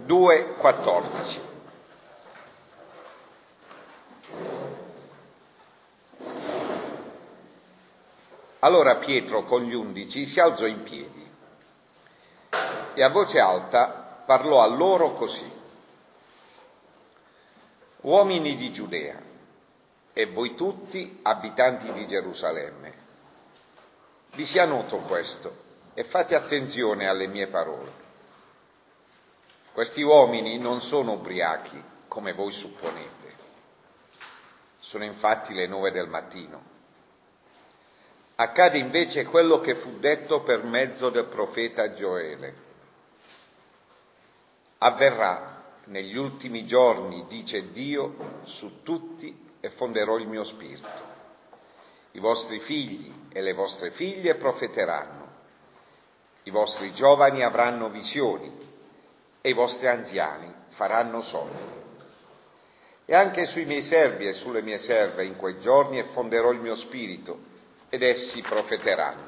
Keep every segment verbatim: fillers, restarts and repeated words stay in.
due quattordici. Allora Pietro con gli undici si alzò in piedi e a voce alta parlò a loro così: uomini di Giudea e voi tutti abitanti di Gerusalemme, vi sia noto questo e fate attenzione alle mie parole. Questi uomini non sono ubriachi come voi supponete, sono infatti le nove del mattino. Accade invece quello che fu detto per mezzo del profeta Gioele. Avverrà negli ultimi giorni, dice Dio, su tutti e fonderò il mio spirito. I vostri figli e le vostre figlie profeteranno, i vostri giovani avranno visioni e i vostri anziani faranno sogni. E anche sui miei servi e sulle mie serve in quei giorni effonderò il mio spirito ed essi profeteranno.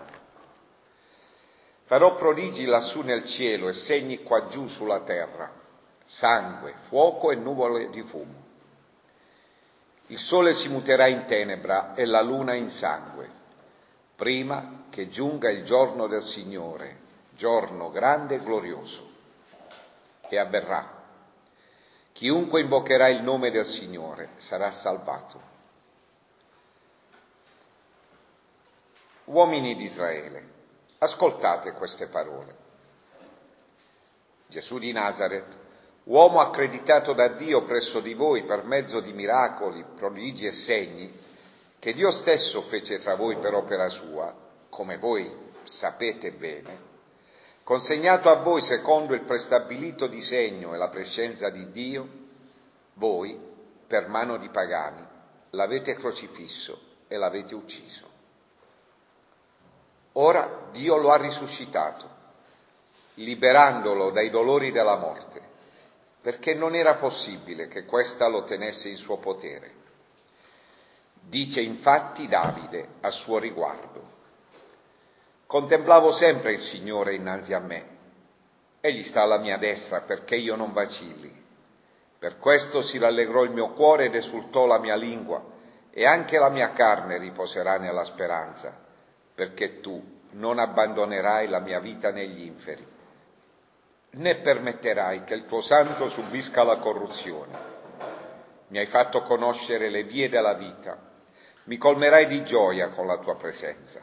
Farò prodigi lassù nel cielo e segni qua giù sulla terra, sangue, fuoco e nuvole di fumo. Il sole si muterà in tenebra e la luna in sangue, prima che giunga il giorno del Signore, giorno grande e glorioso. E avverrà: chiunque invocherà il nome del Signore sarà salvato. Uomini di Israele, ascoltate queste parole. Gesù di Nazaret, uomo accreditato da Dio presso di voi per mezzo di miracoli, prodigi e segni, che Dio stesso fece tra voi per opera sua, come voi sapete bene, consegnato a voi secondo il prestabilito disegno e la prescenza di Dio, voi, per mano di pagani, l'avete crocifisso e l'avete ucciso. Ora Dio lo ha risuscitato, liberandolo dai dolori della morte, perché non era possibile che questa lo tenesse in suo potere. Dice infatti Davide a suo riguardo: contemplavo sempre il Signore innanzi a me, egli sta alla mia destra perché io non vacilli. Per questo si rallegrò il mio cuore ed esultò la mia lingua, e anche la mia carne riposerà nella speranza, perché tu non abbandonerai la mia vita negli inferi, né permetterai che il tuo santo subisca la corruzione. Mi hai fatto conoscere le vie della vita, mi colmerai di gioia con la tua presenza.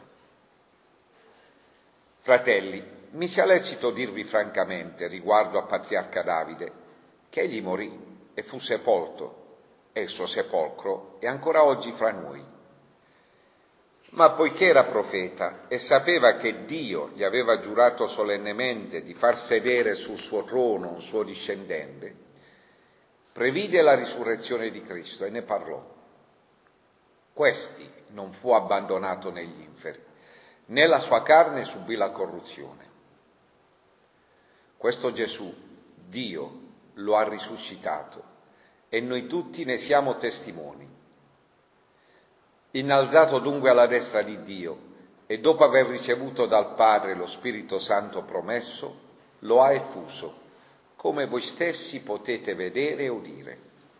Fratelli, mi sia lecito dirvi francamente riguardo a patriarca Davide, che egli morì e fu sepolto, e il suo sepolcro è ancora oggi fra noi. Ma poiché era profeta e sapeva che Dio gli aveva giurato solennemente di far sedere sul suo trono un suo discendente, previde la risurrezione di Cristo e ne parlò. Questi non fu abbandonato negli inferi, né la sua carne subì la corruzione. Questo Gesù, Dio, lo ha risuscitato e noi tutti ne siamo testimoni. Innalzato dunque alla destra di Dio e dopo aver ricevuto dal Padre lo Spirito Santo promesso, lo ha effuso, come voi stessi potete vedere e udire.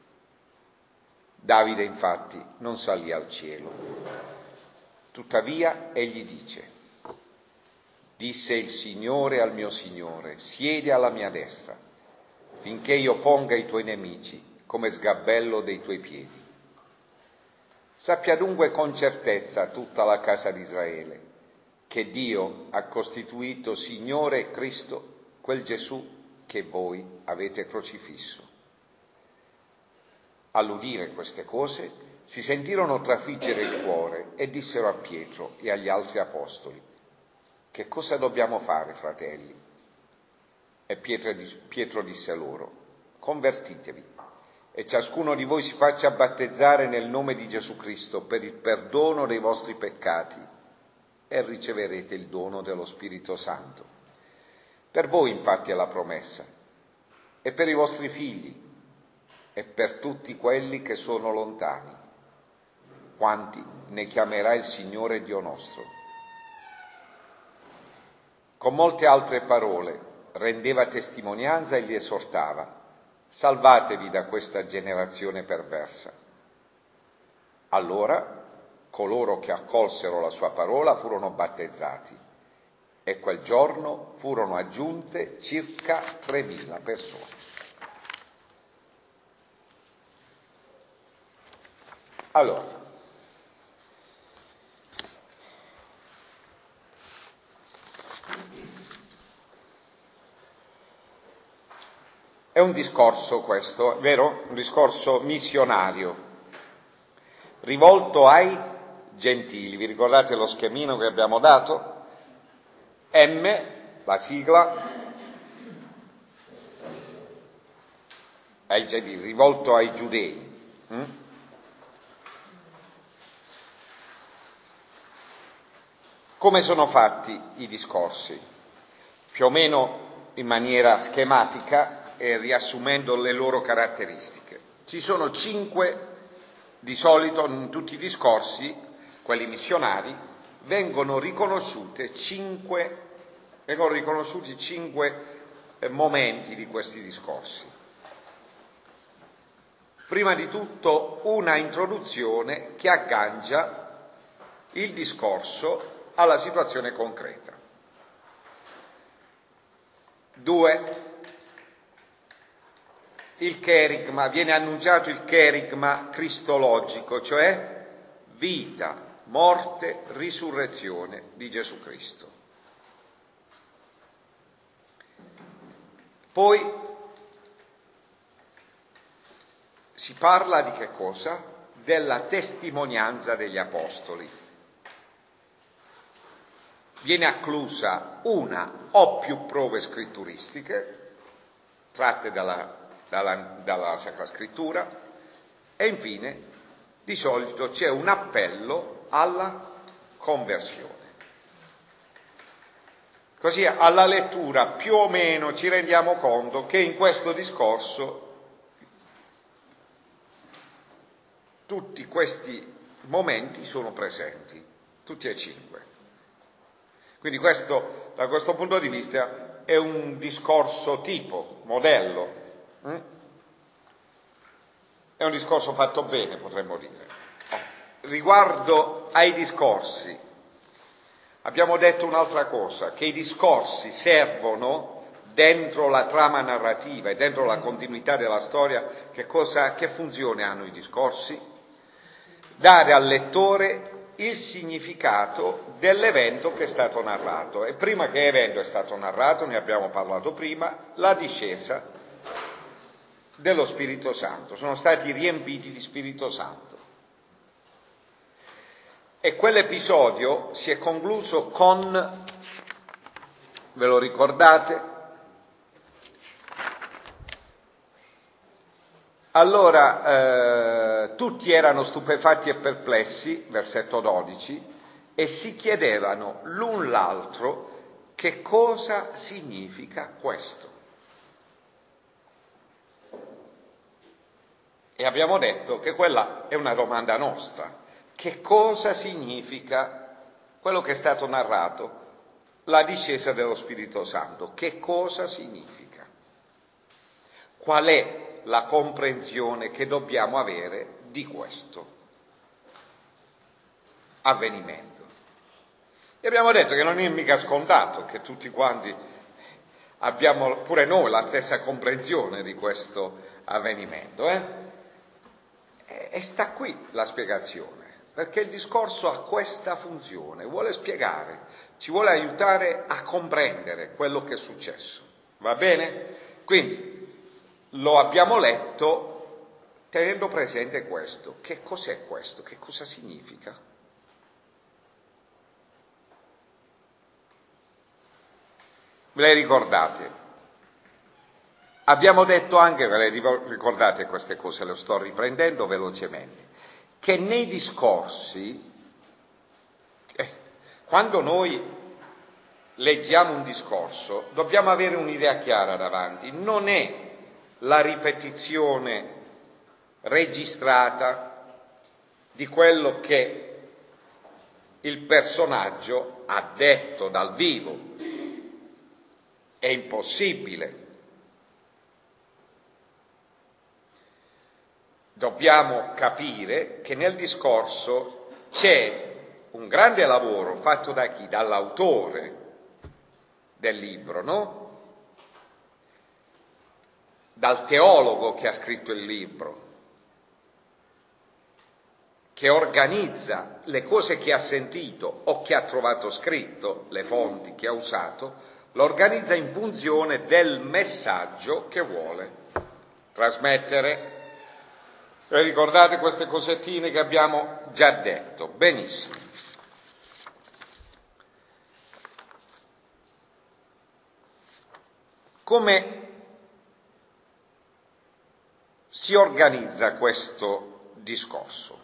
Davide infatti non salì al cielo. Tuttavia egli dice: disse il Signore al mio Signore, siedi alla mia destra, finché io ponga i tuoi nemici come sgabello dei tuoi piedi. Sappia dunque con certezza tutta la casa di Israele che Dio ha costituito Signore e Cristo quel Gesù che voi avete crocifisso. All'udire queste cose si sentirono trafiggere il cuore e dissero a Pietro e agli altri apostoli: che cosa dobbiamo fare, fratelli? E Pietro, Pietro disse loro: convertitevi e ciascuno di voi si faccia battezzare nel nome di Gesù Cristo per il perdono dei vostri peccati e riceverete il dono dello Spirito Santo. Per voi infatti è la promessa, e per i vostri figli, e per tutti quelli che sono lontani, quanti ne chiamerà il Signore Dio nostro. Con molte altre parole rendeva testimonianza e li esortava: salvatevi da questa generazione perversa. Allora coloro che accolsero la sua parola furono battezzati e quel giorno furono aggiunte circa tremila persone. Allora, è un discorso questo, vero? Un discorso missionario, rivolto ai gentili. Vi ricordate lo schemino che abbiamo dato? M, la sigla, ai gentili, rivolto ai giudei. Mm? Come sono fatti i discorsi? Più o meno in maniera schematica e riassumendo le loro caratteristiche. Ci sono cinque, di solito in tutti i discorsi, quelli missionari, vengono riconosciute cinque, vengono riconosciuti cinque eh, momenti di questi discorsi. Prima di tutto una introduzione che aggancia il discorso alla situazione concreta. Due, il cherigma, viene annunciato il cherigma cristologico, cioè vita, morte, risurrezione di Gesù Cristo. Poi si parla di che cosa? Della testimonianza degli apostoli. Viene acclusa una o più prove scritturistiche tratte dalla, dalla, dalla Sacra Scrittura e infine di solito c'è un appello alla conversione. Così alla lettura più o meno ci rendiamo conto che in questo discorso tutti questi momenti sono presenti, tutti e cinque. Quindi questo, da questo punto di vista, è un discorso tipo, modello. Mm? È un discorso fatto bene, potremmo dire. Riguardo ai discorsi, abbiamo detto un'altra cosa, che i discorsi servono dentro la trama narrativa e dentro la continuità della storia. Che cosa, che funzione hanno i discorsi? Dare al lettore il significato dell'evento che è stato narrato. E prima che evento è stato narrato, ne abbiamo parlato prima, la discesa dello Spirito Santo. Sono stati riempiti di Spirito Santo. E quell'episodio si è concluso con, ve lo ricordate? Allora, eh, tutti erano stupefatti e perplessi, versetto dodici, e si chiedevano l'un l'altro che cosa significa questo. E abbiamo detto che quella è una domanda nostra. Che cosa significa quello che è stato narrato, la discesa dello Spirito Santo? Che cosa significa? Qual è la comprensione che dobbiamo avere di questo avvenimento? E abbiamo detto che non è mica scontato che tutti quanti abbiamo pure noi la stessa comprensione di questo avvenimento, eh? E, e sta qui la spiegazione, perché il discorso ha questa funzione, vuole spiegare, ci vuole aiutare a comprendere quello che è successo, va bene? Quindi lo abbiamo letto tenendo presente questo. Che cos'è questo? Che cosa significa? Ve le ricordate? Abbiamo detto anche, ve le ricordate queste cose, le sto riprendendo velocemente, che nei discorsi, eh, quando noi leggiamo un discorso, dobbiamo avere un'idea chiara davanti. Non è la ripetizione registrata di quello che il personaggio ha detto dal vivo. è impossibile. Dobbiamo capire che nel discorso c'è un grande lavoro fatto da chi? Dall'autore del libro, no? Dal teologo che ha scritto il libro, che organizza le cose che ha sentito o che ha trovato scritto, le fonti che ha usato, lo organizza in funzione del messaggio che vuole trasmettere. E ricordate queste cosettine che abbiamo già detto? Benissimo. Come si organizza questo discorso?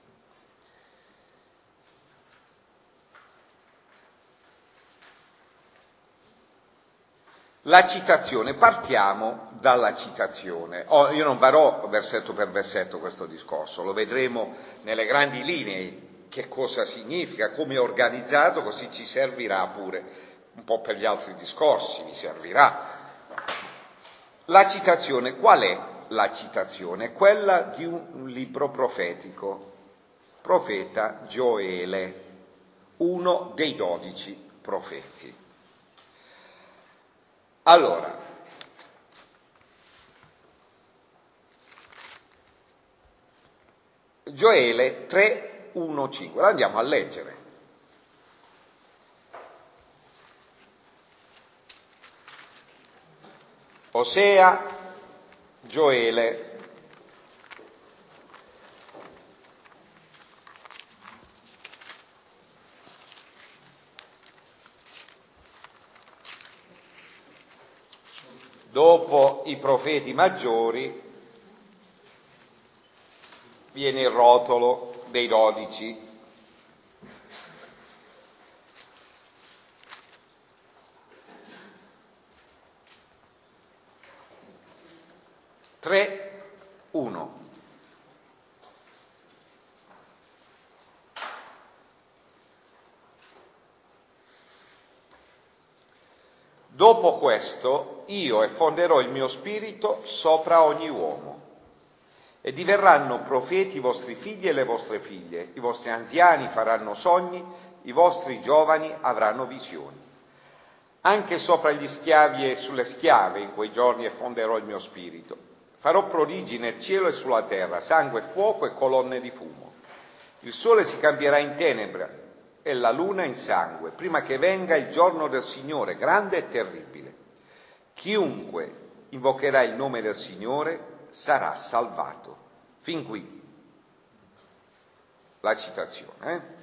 La citazione, partiamo dalla citazione. Oh, io non farò versetto per versetto questo discorso, lo vedremo nelle grandi linee che cosa significa, come è organizzato, così ci servirà pure un po' per gli altri discorsi, vi servirà. La citazione, qual è la citazione? Quella di un libro profetico, profeta Gioele, uno dei dodici profeti. Allora, Gioele tre, uno, cinque, la andiamo a leggere. Osea, Gioele. Dopo i profeti maggiori viene il rotolo dei dodici. tre, uno. Dopo questo io effonderò il mio spirito sopra ogni uomo e diverranno profeti i vostri figli e le vostre figlie, i vostri anziani faranno sogni, i vostri giovani avranno visioni. Anche sopra gli schiavi e sulle schiave in quei giorni effonderò il mio spirito. Farò prodigi nel cielo e sulla terra, sangue, fuoco e colonne di fumo. Il sole si cambierà in tenebra e la luna in sangue, prima che venga il giorno del Signore, grande e terribile. Chiunque invocherà il nome del Signore sarà salvato. Fin qui la citazione. Eh?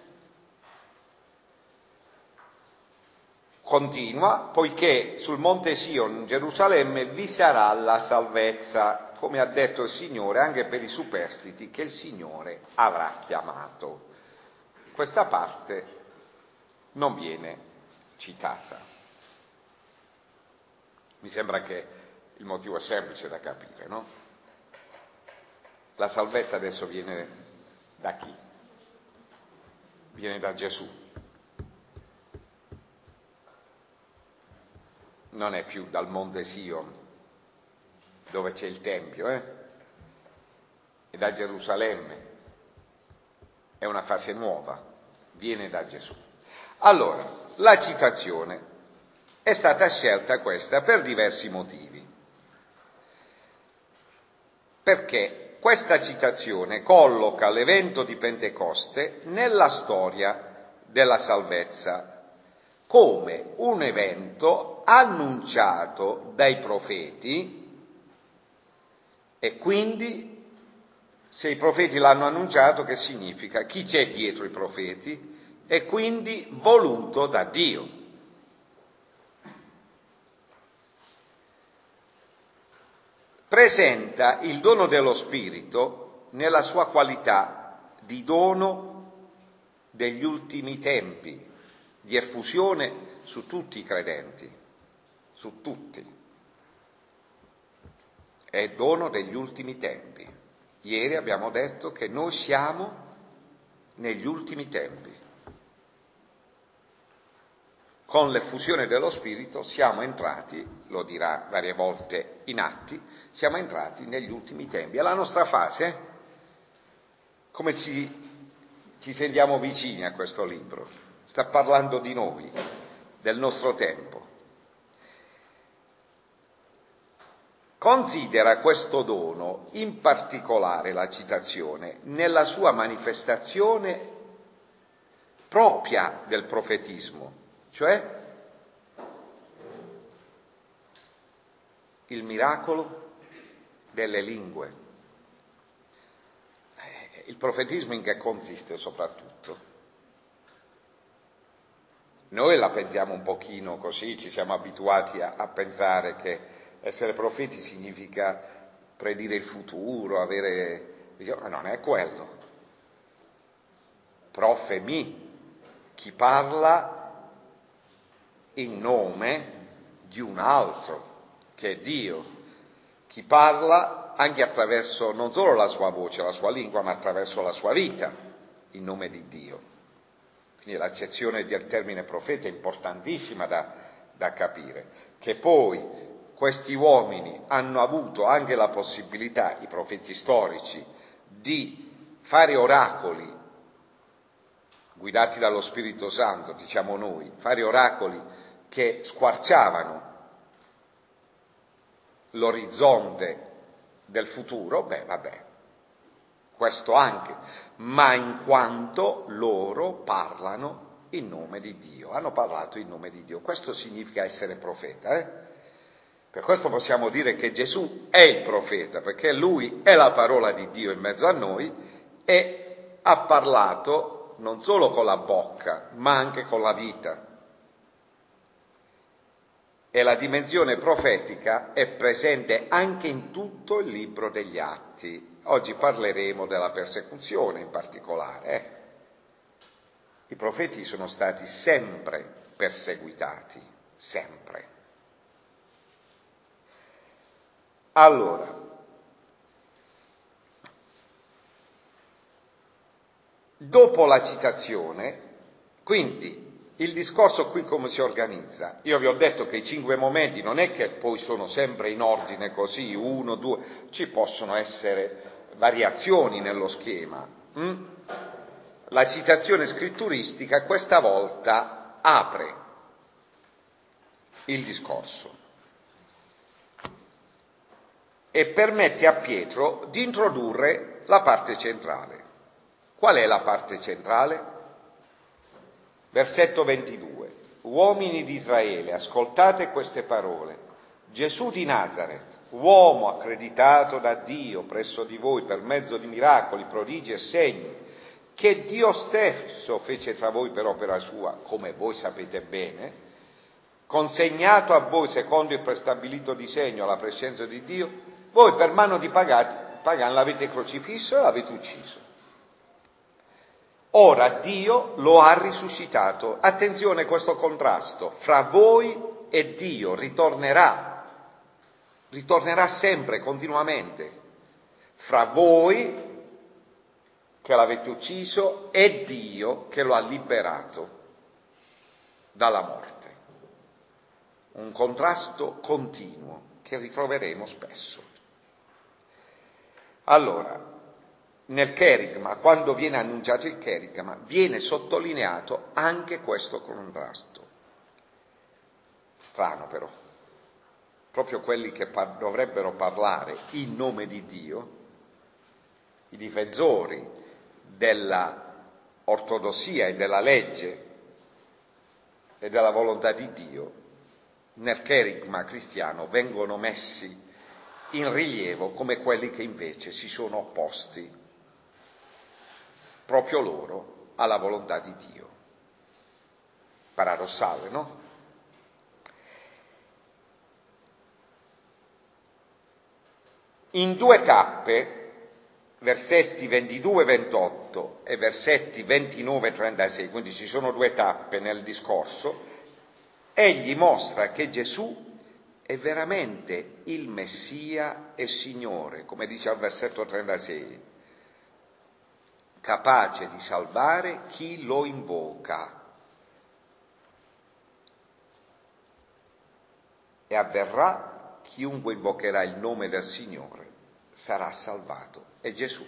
Continua, poiché sul monte Sion, in Gerusalemme, vi sarà la salvezza, come ha detto il Signore, anche per i superstiti che il Signore avrà chiamato. Questa parte non viene citata. Mi sembra che il motivo è semplice da capire, no? La salvezza adesso viene da chi? Viene da Gesù. Non è più dal monte Sion, dove c'è il Tempio, eh? È da Gerusalemme. È una fase nuova, viene da Gesù. Allora, la citazione è stata scelta questa per diversi motivi. Perché questa citazione colloca l'evento di Pentecoste nella storia della salvezza come un evento annunciato dai profeti e quindi, se i profeti l'hanno annunciato, che significa? Chi c'è dietro i profeti? E quindi voluto da Dio. Presenta il dono dello Spirito nella sua qualità di dono degli ultimi tempi, di effusione su tutti i credenti, su tutti. È dono degli ultimi tempi. Ieri abbiamo detto che noi siamo negli ultimi tempi. con l'effusione dello Spirito siamo entrati, lo dirà varie volte in Atti, siamo entrati negli ultimi tempi. È la nostra fase, eh? Come ci, ci sentiamo vicini a questo libro? Sta parlando di noi, del nostro tempo. Considera questo dono, in particolare la citazione, nella sua manifestazione propria del profetismo, cioè il miracolo delle lingue. Il profetismo in che consiste soprattutto? Noi la pensiamo un pochino così, ci siamo abituati a, a pensare che essere profeti significa predire il futuro, avere... Non è quello. Profemi, chi parla in nome di un altro, che è Dio. Chi parla anche attraverso non solo la sua voce, la sua lingua, ma attraverso la sua vita, in nome di Dio. Quindi l'accezione del termine profeta è importantissima da, da capire. Che poi questi uomini hanno avuto anche la possibilità, i profeti storici, di fare oracoli, guidati dallo Spirito Santo, diciamo noi, fare oracoli che squarciavano l'orizzonte del futuro, beh, vabbè, questo anche, ma in quanto loro parlano in nome di Dio, hanno parlato in nome di Dio. Questo significa essere profeta, eh? Per questo possiamo dire che Gesù è il profeta, perché lui è la parola di Dio in mezzo a noi e ha parlato non solo con la bocca, ma anche con la vita. E la dimensione profetica è presente anche in tutto il libro degli Atti. Oggi parleremo della persecuzione in particolare. Eh? I profeti sono stati sempre perseguitati, sempre. Allora, dopo la citazione, quindi il discorso qui come si organizza? Io vi ho detto che i cinque momenti non è che poi sono sempre in ordine così, uno, due, ci possono essere variazioni nello schema. Hm? La citazione scritturistica questa volta apre il discorso e permette a Pietro di introdurre la parte centrale. Qual è la parte centrale? Versetto ventidue. Uomini di Israele, ascoltate queste parole. Gesù di Nazaret, uomo accreditato da Dio presso di voi per mezzo di miracoli, prodigi e segni, che Dio stesso fece tra voi per opera sua, come voi sapete bene, consegnato a voi secondo il prestabilito disegno alla prescenza di Dio, voi per mano di pagani l'avete crocifisso e l'avete ucciso. Ora Dio lo ha risuscitato. Attenzione a questo contrasto. Fra voi e Dio ritornerà. Ritornerà sempre, continuamente. Fra voi che l'avete ucciso e Dio che lo ha liberato dalla morte. Un contrasto continuo che ritroveremo spesso. Allora, nel cherigma, quando viene annunciato il cherigma, viene sottolineato anche questo contrasto. Strano però, proprio quelli che par- dovrebbero parlare in nome di Dio, i difensori della ortodossia e della legge e della volontà di Dio, nel cherigma cristiano vengono messi in rilievo come quelli che invece si sono opposti proprio loro alla volontà di Dio. Paradossale, no? In due tappe, versetti ventidue ventotto e versetti ventinove trentasei, quindi ci sono due tappe nel discorso, egli mostra che Gesù è veramente il Messia e Signore, come dice al versetto trentasei, capace di salvare chi lo invoca. e avverrà, chiunque invocherà il nome del Signore sarà salvato. È Gesù.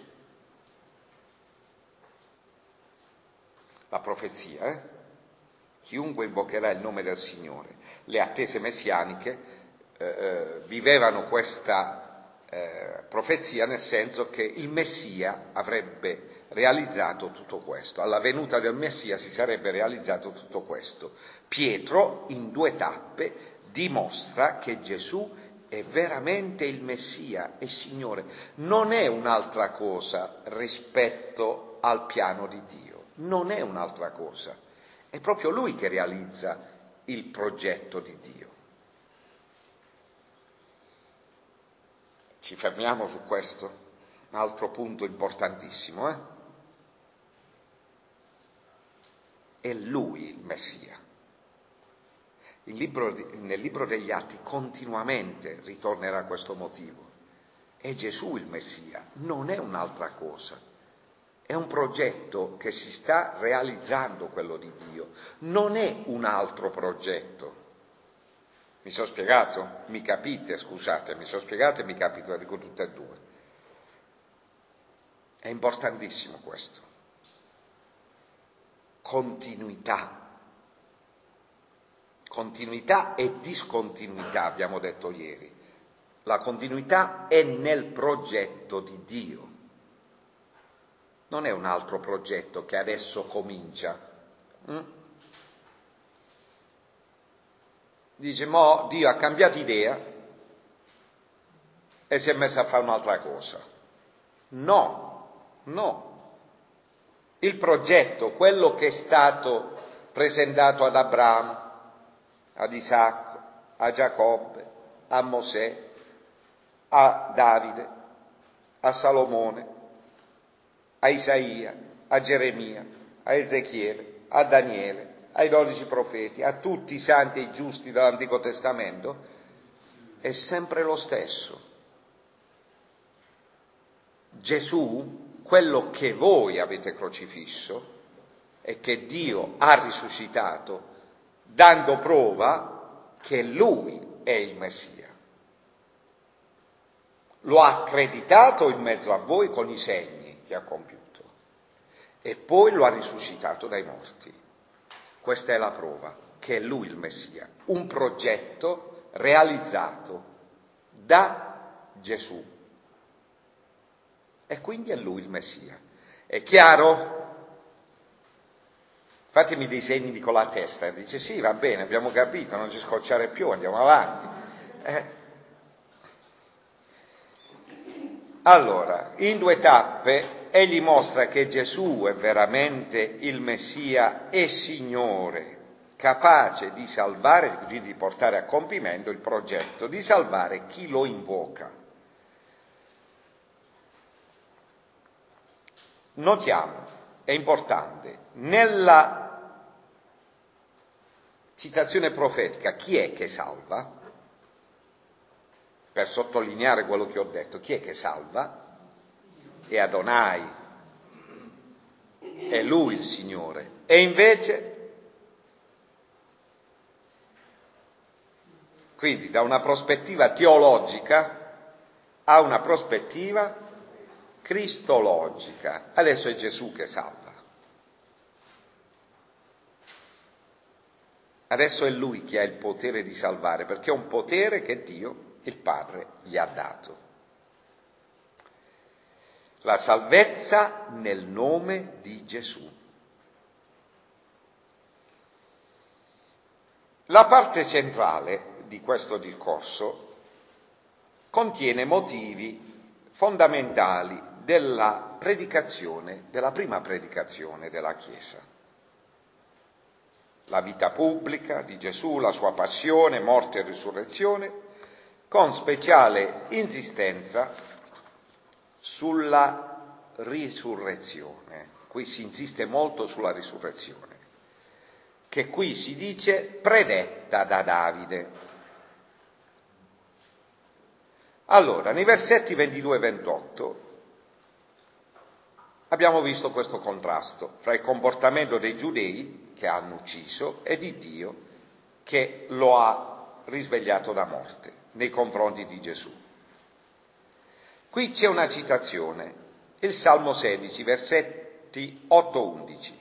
La profezia, eh? Chiunque invocherà il nome del Signore. Le attese messianiche eh, vivevano questa eh, profezia nel senso che il Messia avrebbe realizzato tutto questo. Alla venuta del Messia si sarebbe realizzato tutto questo. Pietro, in due tappe, dimostra che Gesù è veramente il Messia e Signore. Non è un'altra cosa rispetto al piano di Dio. Non è un'altra cosa. È proprio Lui che realizza il progetto di Dio. Ci fermiamo su questo? Un altro punto importantissimo, eh? È Lui il Messia. Il libro, nel libro degli Atti continuamente ritornerà questo motivo. È Gesù il Messia, non è un'altra cosa. È un progetto che si sta realizzando, quello di Dio. Non è un altro progetto. Mi sono spiegato? Mi capite? Scusate, mi sono spiegato e mi capito, dico tutte e due. È importantissimo questo. Continuità. Continuità e discontinuità, abbiamo detto ieri. La continuità è nel progetto di Dio. Non è un altro progetto che adesso comincia. Mm? Dice, mo Dio ha cambiato idea e si è messo a fare un'altra cosa. No, no. Il progetto, quello che è stato presentato ad Abramo, ad Isacco, a Giacobbe, a Mosè, a Davide, a Salomone, a Isaia, a Geremia, a Ezechiele, a Daniele, ai dodici profeti, a tutti i santi e i giusti dell'Antico Testamento, è sempre lo stesso. Gesù, quello che voi avete crocifisso e che Dio ha risuscitato, dando prova che Lui è il Messia. Lo ha accreditato in mezzo a voi con i segni che ha compiuto e poi lo ha risuscitato dai morti. Questa è la prova che è Lui il Messia, un progetto realizzato da Gesù e quindi è Lui il Messia. È chiaro? Fatemi dei segni con la testa, e dice sì, va bene, abbiamo capito, non ci scocciare più, andiamo avanti. Eh? Allora, in due tappe, egli mostra che Gesù è veramente il Messia e Signore, capace di salvare, quindi di portare a compimento il progetto, di salvare chi lo invoca. Notiamo, è importante, nella citazione profetica, chi è che salva? Per sottolineare quello che ho detto, chi è che salva? È Adonai, è Lui il Signore. E invece, quindi da una prospettiva teologica a una prospettiva cristologica, adesso è Gesù che salva. Adesso è Lui che ha il potere di salvare, perché è un potere che Dio, il Padre, gli ha dato. La salvezza nel nome di Gesù. La parte centrale di questo discorso contiene motivi fondamentali della predicazione, della prima predicazione della Chiesa. La vita pubblica di Gesù, la sua passione, morte e risurrezione, con speciale insistenza sulla risurrezione. Qui si insiste molto sulla risurrezione, che qui si dice predetta da Davide. Allora, nei versetti ventidue e ventotto abbiamo visto questo contrasto fra il comportamento dei giudei che hanno ucciso e di Dio che lo ha risvegliato da morte nei confronti di Gesù. Qui c'è una citazione, il Salmo sedici, versetti otto undici.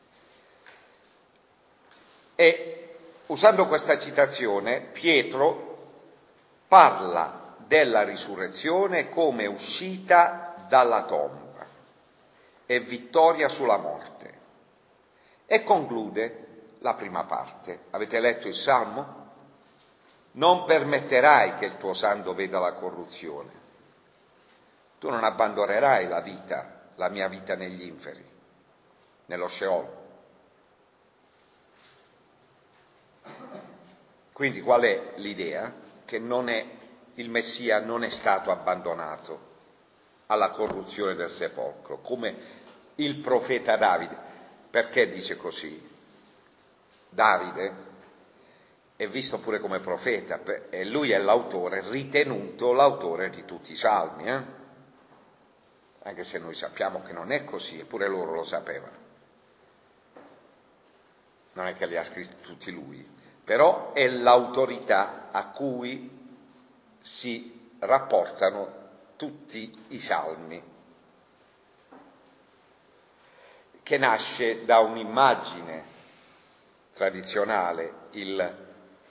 E usando questa citazione, Pietro parla della risurrezione come uscita dalla tomba e vittoria sulla morte. E conclude la prima parte. Avete letto il Salmo? Non permetterai che il tuo santo veda la corruzione. Tu non abbandonerai la vita, la mia vita negli inferi, nello Sheol. Quindi qual è l'idea? Che non è, il Messia non è stato abbandonato alla corruzione del sepolcro, come il profeta Davide. Perché dice così? Davide è visto pure come profeta e lui è l'autore, ritenuto l'autore di tutti i salmi, eh? Anche se noi sappiamo che non è così, eppure loro lo sapevano. Non è che li ha scritti tutti lui, però è l'autorità a cui si rapportano tutti i salmi, che nasce da un'immagine tradizionale, il,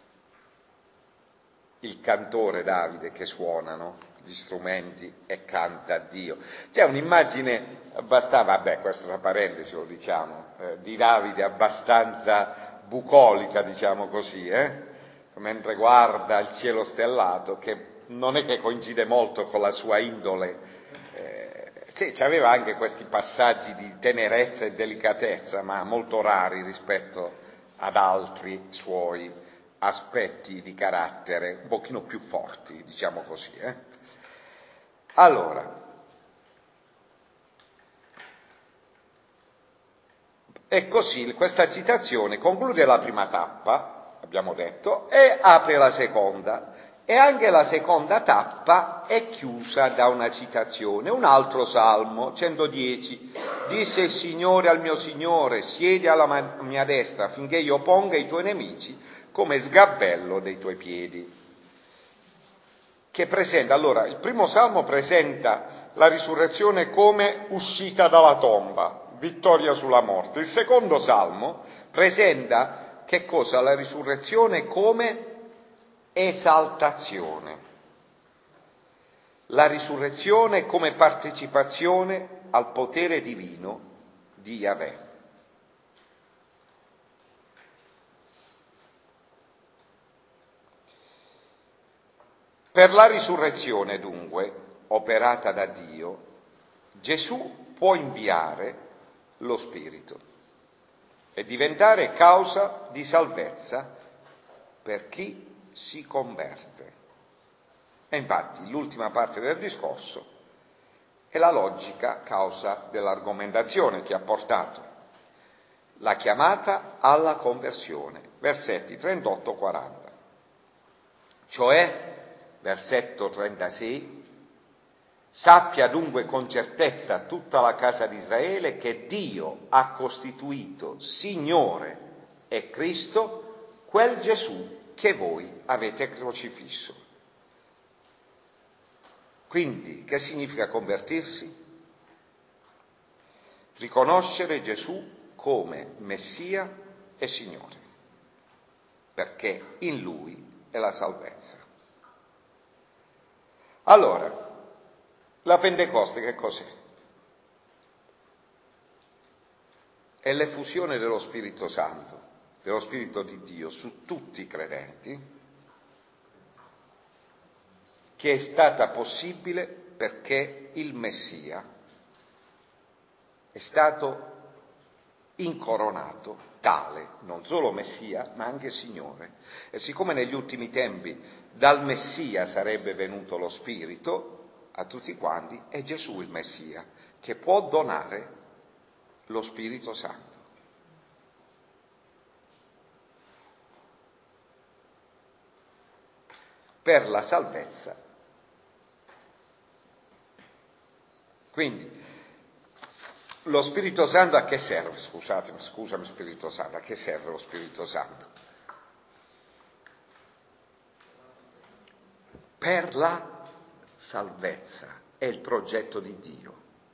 il cantore Davide che suona, no? Gli strumenti e canta a Dio. C'è un'immagine abbastanza, vabbè, questa è una parentesi, lo diciamo, eh, di Davide abbastanza bucolica, diciamo così, eh? Mentre guarda il cielo stellato, che non è che coincide molto con la sua indole. Eh, sì, c'aveva anche questi passaggi di tenerezza e delicatezza, ma molto rari rispetto ad altri suoi aspetti di carattere, un pochino più forti, diciamo così, eh? Allora, e così questa citazione conclude la prima tappa, abbiamo detto, e apre la seconda. E anche la seconda tappa è chiusa da una citazione, un altro salmo, centodieci. Disse il Signore al mio Signore, siedi alla mia destra affinché io ponga i tuoi nemici come sgabello dei tuoi piedi. Che presenta, allora, il primo salmo presenta la risurrezione come uscita dalla tomba, vittoria sulla morte. Il secondo salmo presenta che cosa? La risurrezione come esaltazione. La risurrezione come partecipazione al potere divino di Yahweh. Per la risurrezione, dunque, operata da Dio, Gesù può inviare lo Spirito e diventare causa di salvezza per chi si converte. E infatti l'ultima parte del discorso è la logica causa dell'argomentazione che ha portato la chiamata alla conversione, versetti trentotto quaranta. Cioè, versetto trentasei, sappia dunque con certezza tutta la casa di Israele che Dio ha costituito Signore e Cristo quel Gesù che voi avete crocifisso. Quindi, che significa convertirsi? Riconoscere Gesù come Messia e Signore, perché in Lui è la salvezza. Allora, la Pentecoste che cos'è? È l'effusione dello Spirito Santo, dello Spirito di Dio su tutti i credenti, che è stata possibile perché il Messia è stato incoronato tale, non solo Messia, ma anche Signore. E siccome negli ultimi tempi dal Messia sarebbe venuto lo Spirito a tutti quanti, è Gesù il Messia che può donare lo Spirito Santo. Per la salvezza. Quindi, lo Spirito Santo a che serve? Scusatemi, scusami Spirito Santo, a che serve lo Spirito Santo? per la salvezza. È il progetto di Dio.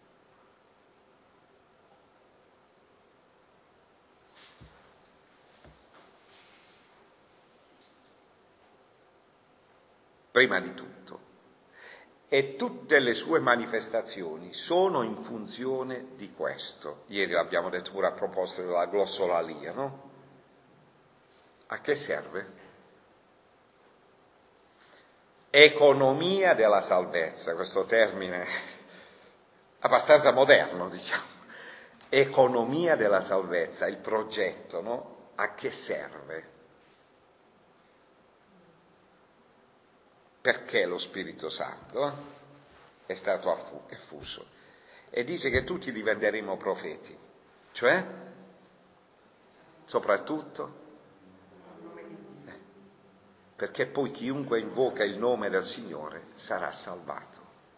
Prima di tutto. E tutte le sue manifestazioni sono in funzione di questo. Ieri l'abbiamo detto pure a proposito della glossolalia, no? A che serve? Economia della salvezza, questo termine abbastanza moderno, diciamo. Economia della salvezza, il progetto, no? A che serve? Perché lo Spirito Santo è stato effuso? E dice che tutti diventeremo profeti, cioè, soprattutto, eh, perché poi chiunque invoca il nome del Signore sarà salvato.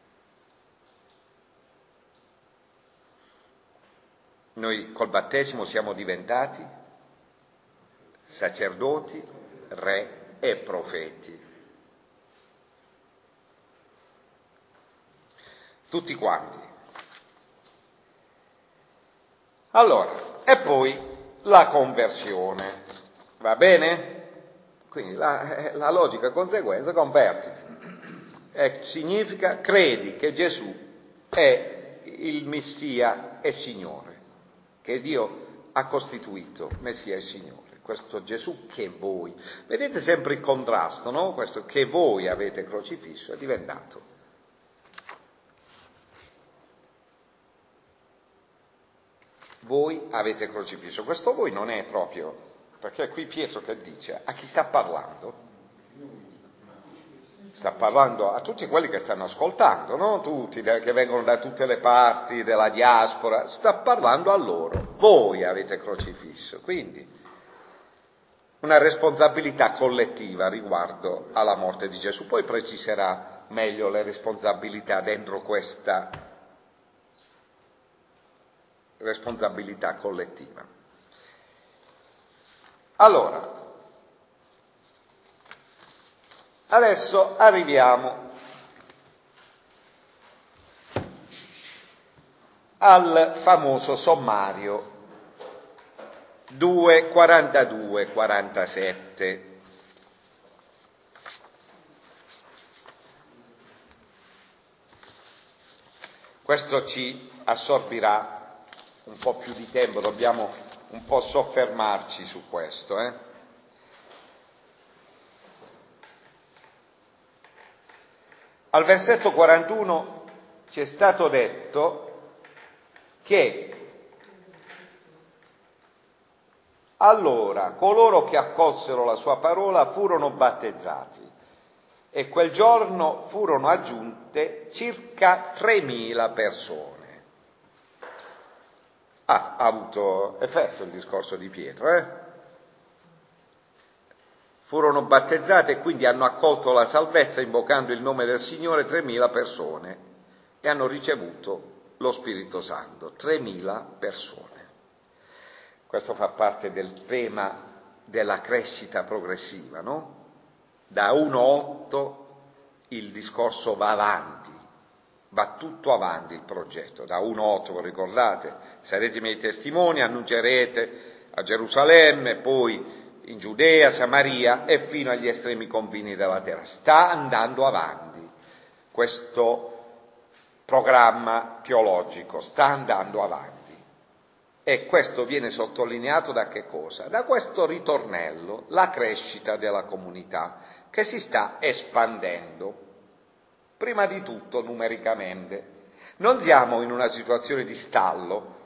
Noi col battesimo siamo diventati sacerdoti, re e profeti. Tutti quanti. Allora, e poi la conversione, va bene? Quindi la, la logica conseguenza, convertiti. E significa credi che Gesù è il Messia e Signore, che Dio ha costituito Messia e Signore. Questo Gesù che voi, vedete sempre il contrasto, no? Questo che voi avete crocifisso è diventato voi avete crocifisso. Questo voi non è proprio, perché qui Pietro che dice, a chi sta parlando? Sta parlando a tutti quelli che stanno ascoltando, no? Tutti che vengono da tutte le parti della diaspora, sta parlando a loro. Voi avete crocifisso. Quindi una responsabilità collettiva riguardo alla morte di Gesù. Poi preciserà meglio le responsabilità dentro questa responsabilità collettiva. Allora, adesso arriviamo al famoso sommario due quarantadue quarantasette. Questo ci assorbirà un po' più di tempo, dobbiamo un po' soffermarci su questo. Eh? Al versetto quarantuno ci è stato detto che allora coloro che accolsero la sua parola furono battezzati e quel giorno furono aggiunte circa tremila persone. Ah, ha avuto effetto il discorso di Pietro, eh? Furono battezzate e quindi hanno accolto la salvezza invocando il nome del Signore tremila persone e hanno ricevuto lo Spirito Santo, tremila persone. Questo fa parte del tema della crescita progressiva, no? Da uno a otto il discorso va avanti. Va tutto avanti il progetto, da uno a otto, vi ricordate? Sarete miei testimoni, annuncerete a Gerusalemme, poi in Giudea, Samaria e fino agli estremi confini della terra. Sta andando avanti questo programma teologico, sta andando avanti. E questo viene sottolineato da che cosa? Da questo ritornello, la crescita della comunità, che si sta espandendo. Prima di tutto numericamente. Non siamo in una situazione di stallo.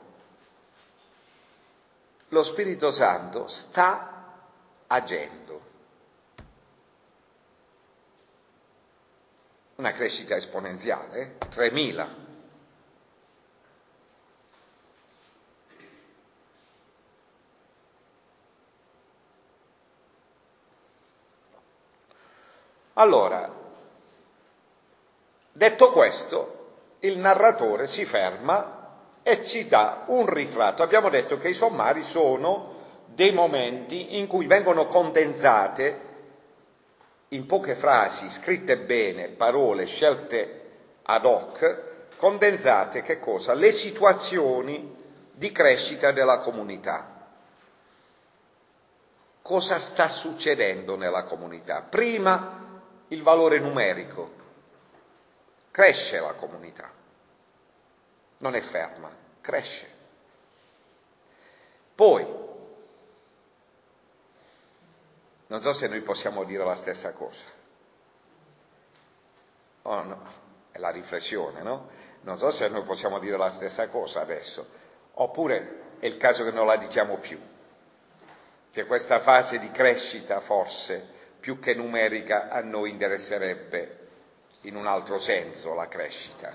Lo Spirito Santo sta agendo. Una crescita esponenziale, eh? tremila. Allora, detto questo, il narratore si ferma e ci dà un ritratto. Abbiamo detto che i sommari sono dei momenti in cui vengono condensate in poche frasi, scritte bene, parole scelte ad hoc, condensate che cosa? Le situazioni di crescita della comunità. Cosa sta succedendo nella comunità? Prima, il valore numerico. Cresce la comunità, non è ferma, cresce. Poi, non so se noi possiamo dire la stessa cosa. Oh, no, è la riflessione, no? Non so se noi possiamo dire la stessa cosa adesso, oppure è il caso che non la diciamo più, che questa fase di crescita forse, più che numerica, a noi interesserebbe in un altro senso la crescita.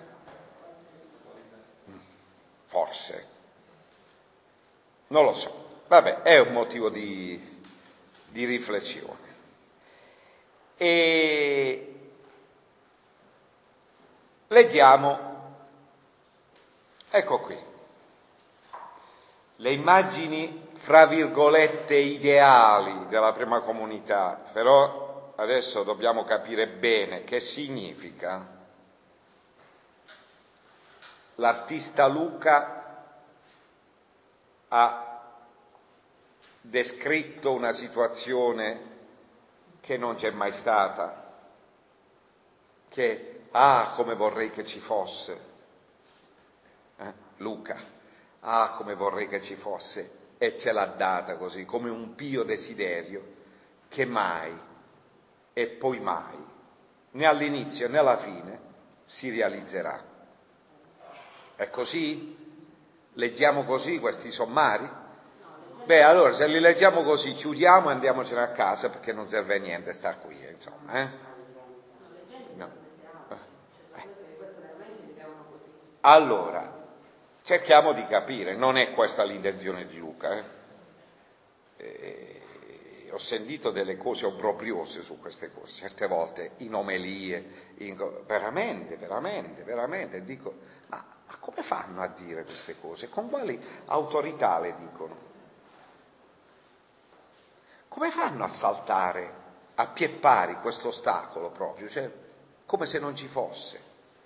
Forse. Non lo so. Vabbè, è un motivo di, di riflessione. E leggiamo, ecco qui, le immagini fra virgolette ideali della prima comunità, però adesso dobbiamo capire bene che significa. L'artista Luca ha descritto una situazione che non c'è mai stata, che, ah, come vorrei che ci fosse, eh? Luca, ah, come vorrei che ci fosse, e ce l'ha data così, come un pio desiderio, che mai, e poi mai, né all'inizio né alla fine, si realizzerà. È così? Leggiamo così questi sommari? Beh, allora se li leggiamo così chiudiamo e andiamocene a casa, perché non serve a niente star qui, insomma, eh? No. Eh. Allora, cerchiamo di capire, non è questa l'intenzione di Luca, eh? Eh, ho sentito delle cose obbrobriose su queste cose, certe volte in omelie, in, veramente, veramente, veramente, dico, ma, ma come fanno a dire queste cose? Con quali autorità le dicono? Come fanno a saltare a pie pari questo ostacolo proprio, cioè come se non ci fosse?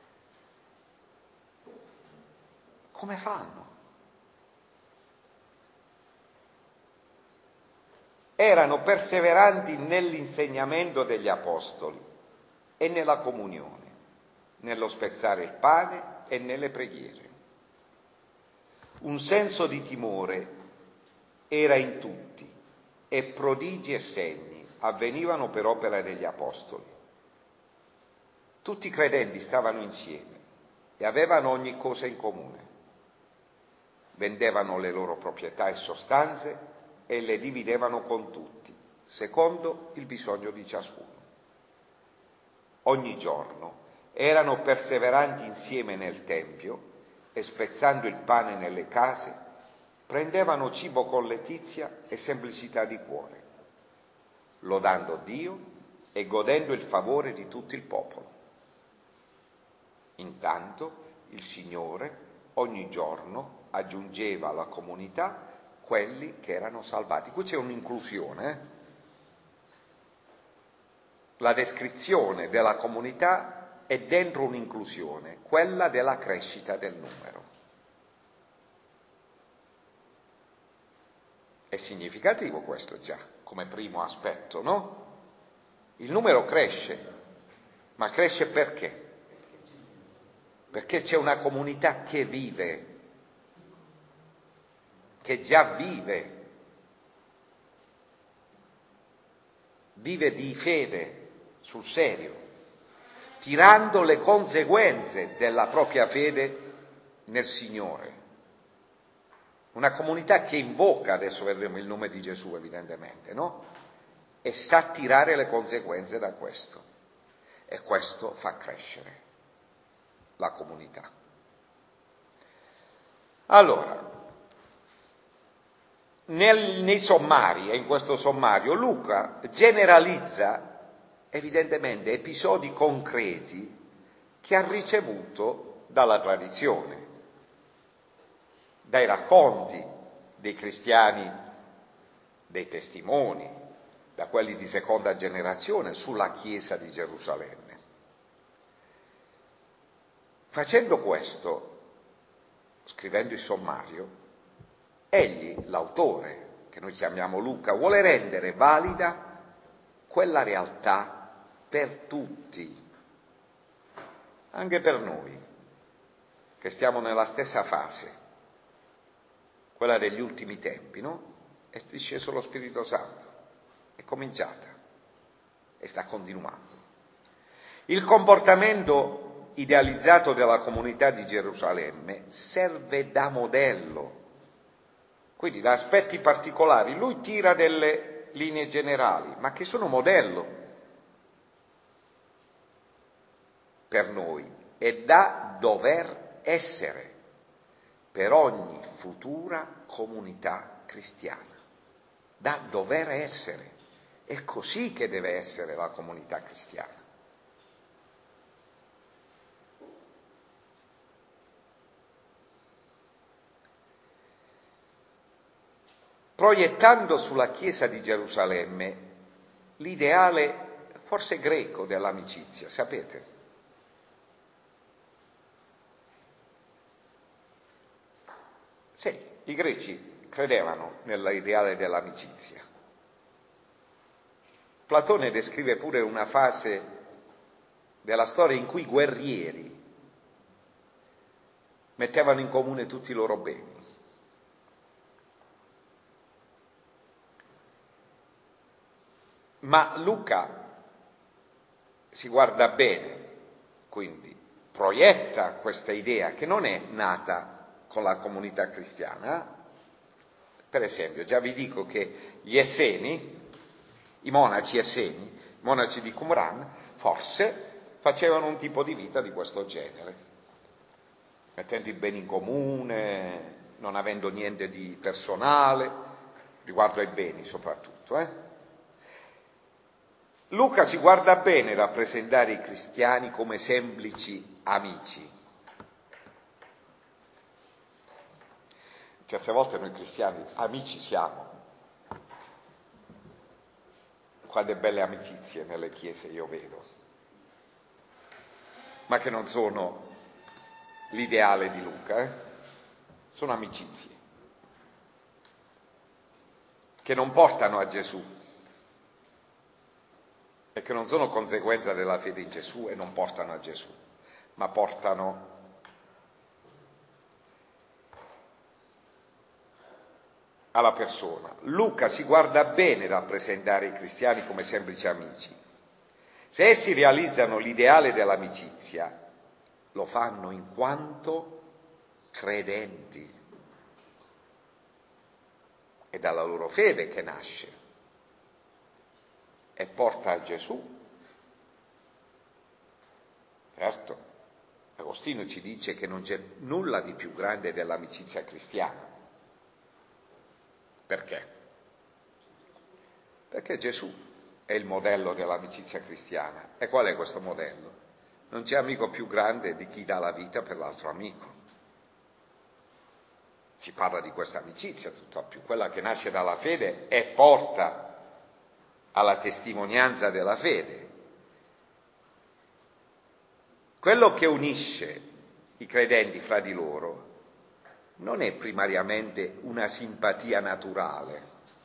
Come fanno? Erano perseveranti nell'insegnamento degli apostoli e nella comunione, nello spezzare il pane e nelle preghiere. Un senso di timore era in tutti e prodigi e segni avvenivano per opera degli apostoli. Tutti i credenti stavano insieme e avevano ogni cosa in comune. Vendevano le loro proprietà e sostanze e le dividevano con tutti, secondo il bisogno di ciascuno. Ogni giorno erano perseveranti insieme nel Tempio e spezzando il pane nelle case, prendevano cibo con letizia e semplicità di cuore, lodando Dio e godendo il favore di tutto il popolo. Intanto il Signore ogni giorno aggiungeva alla comunità quelli che erano salvati. Qui c'è un'inclusione, eh? La descrizione della comunità è dentro un'inclusione, quella della crescita del numero. È significativo questo già, come primo aspetto, no? Il numero cresce, ma cresce perché? Perché c'è una comunità che vive, che già vive, vive di fede sul serio, tirando le conseguenze della propria fede nel Signore. Una comunità che invoca, adesso vedremo il nome di Gesù evidentemente, no? E sa tirare le conseguenze da questo. E questo fa crescere la comunità. Allora, nel, nei sommari, e in questo sommario, Luca generalizza evidentemente episodi concreti che ha ricevuto dalla tradizione, dai racconti dei cristiani, dei testimoni, da quelli di seconda generazione, sulla Chiesa di Gerusalemme. Facendo questo, scrivendo il sommario, egli, l'autore, che noi chiamiamo Luca, vuole rendere valida quella realtà per tutti, anche per noi, che stiamo nella stessa fase, quella degli ultimi tempi, no? È disceso lo Spirito Santo, è cominciata e sta continuando. Il comportamento idealizzato della comunità di Gerusalemme serve da modello, quindi da aspetti particolari. Lui tira delle linee generali, ma che sono modello per noi e da dover essere per ogni futura comunità cristiana. Da dover essere. È così che deve essere la comunità cristiana. Proiettando sulla Chiesa di Gerusalemme l'ideale, forse greco, dell'amicizia, sapete? Sì, i greci credevano nell'ideale dell'amicizia. Platone descrive pure una fase della storia in cui i guerrieri mettevano in comune tutti i loro beni. Ma Luca si guarda bene, quindi proietta questa idea che non è nata con la comunità cristiana. Per esempio, già vi dico che gli Esseni, i monaci Esseni, i monaci di Qumran, forse facevano un tipo di vita di questo genere, mettendo i beni in comune, non avendo niente di personale, riguardo ai beni soprattutto. Eh? Luca si guarda bene a rappresentare i cristiani come semplici amici. Certe volte noi cristiani amici siamo. Quante belle amicizie nelle chiese io vedo, ma che non sono l'ideale di Luca, eh? Sono amicizie che non portano a Gesù e che non sono conseguenza della fede in Gesù e non portano a Gesù, ma portano alla persona. Luca si guarda bene a rappresentare i cristiani come semplici amici. Se essi realizzano l'ideale dell'amicizia, lo fanno in quanto credenti. È dalla loro fede che nasce e porta a Gesù. Certo, Agostino ci dice che non c'è nulla di più grande dell'amicizia cristiana. Perché? Perché Gesù è il modello dell'amicizia cristiana. E qual è questo modello? Non c'è amico più grande di chi dà la vita per l'altro amico. Si parla di questa amicizia, tutt'al più quella che nasce dalla fede e porta alla testimonianza della fede. Quello che unisce i credenti fra di loro non è primariamente una simpatia naturale.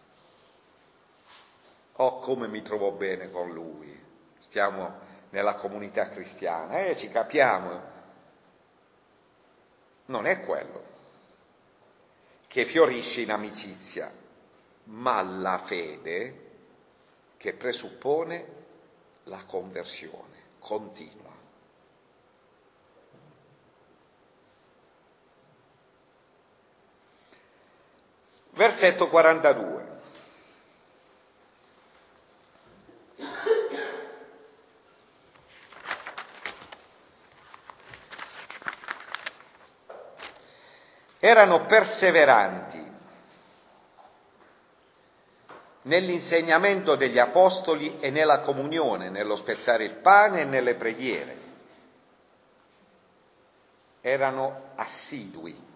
Oh, come mi trovo bene con lui, stiamo nella comunità cristiana, eh, ci capiamo. Non è quello che fiorisce in amicizia, ma la fede che presuppone la conversione continua. Versetto quarantadue. Erano perseveranti nell'insegnamento degli apostoli e nella comunione, nello spezzare il pane e nelle preghiere. Erano assidui.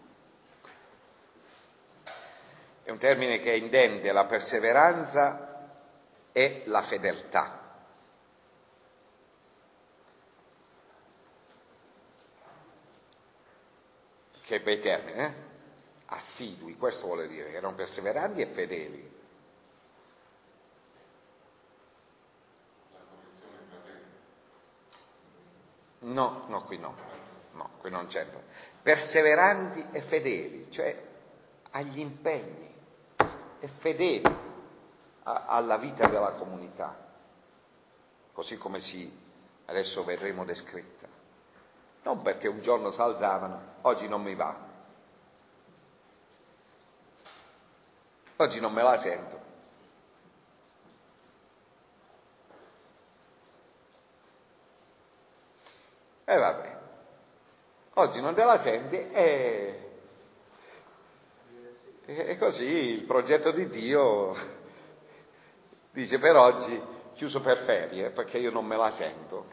È un termine che intende la perseveranza è la fedeltà. Che bei termini, eh? Assidui, questo vuole dire, erano perseveranti e fedeli. No, no, qui no, no, qui non c'è. Perseveranti e fedeli, cioè agli impegni, e fedeli a, alla vita della comunità, così come si adesso vedremo descritta. Non perché un giorno si alzavano, oggi non mi va, oggi non me la sento. E eh vabbè, oggi non te la senti e, e così il progetto di Dio dice per oggi chiuso per ferie perché io non me la sento.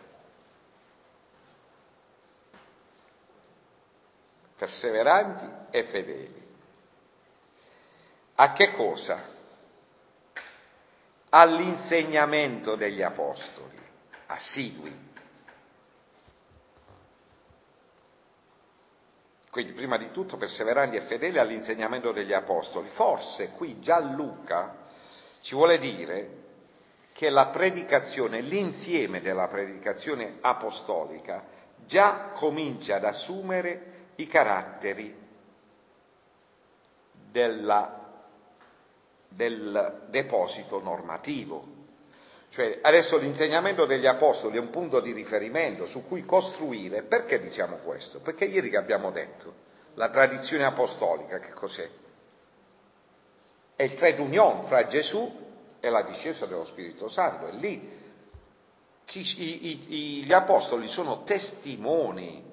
Perseveranti e fedeli. A che cosa? All'insegnamento degli apostoli, assidui. Quindi prima di tutto perseveranti e fedeli all'insegnamento degli apostoli. Forse qui già Luca ci vuole dire che la predicazione, l'insieme della predicazione apostolica già comincia ad assumere i caratteri della, del deposito normativo. Cioè adesso l'insegnamento degli apostoli è un punto di riferimento su cui costruire. Perché diciamo questo? Perché ieri che abbiamo detto, la tradizione apostolica che cos'è? È il trade union fra Gesù e la discesa dello Spirito Santo. E lì chi, i, i, gli apostoli sono testimoni.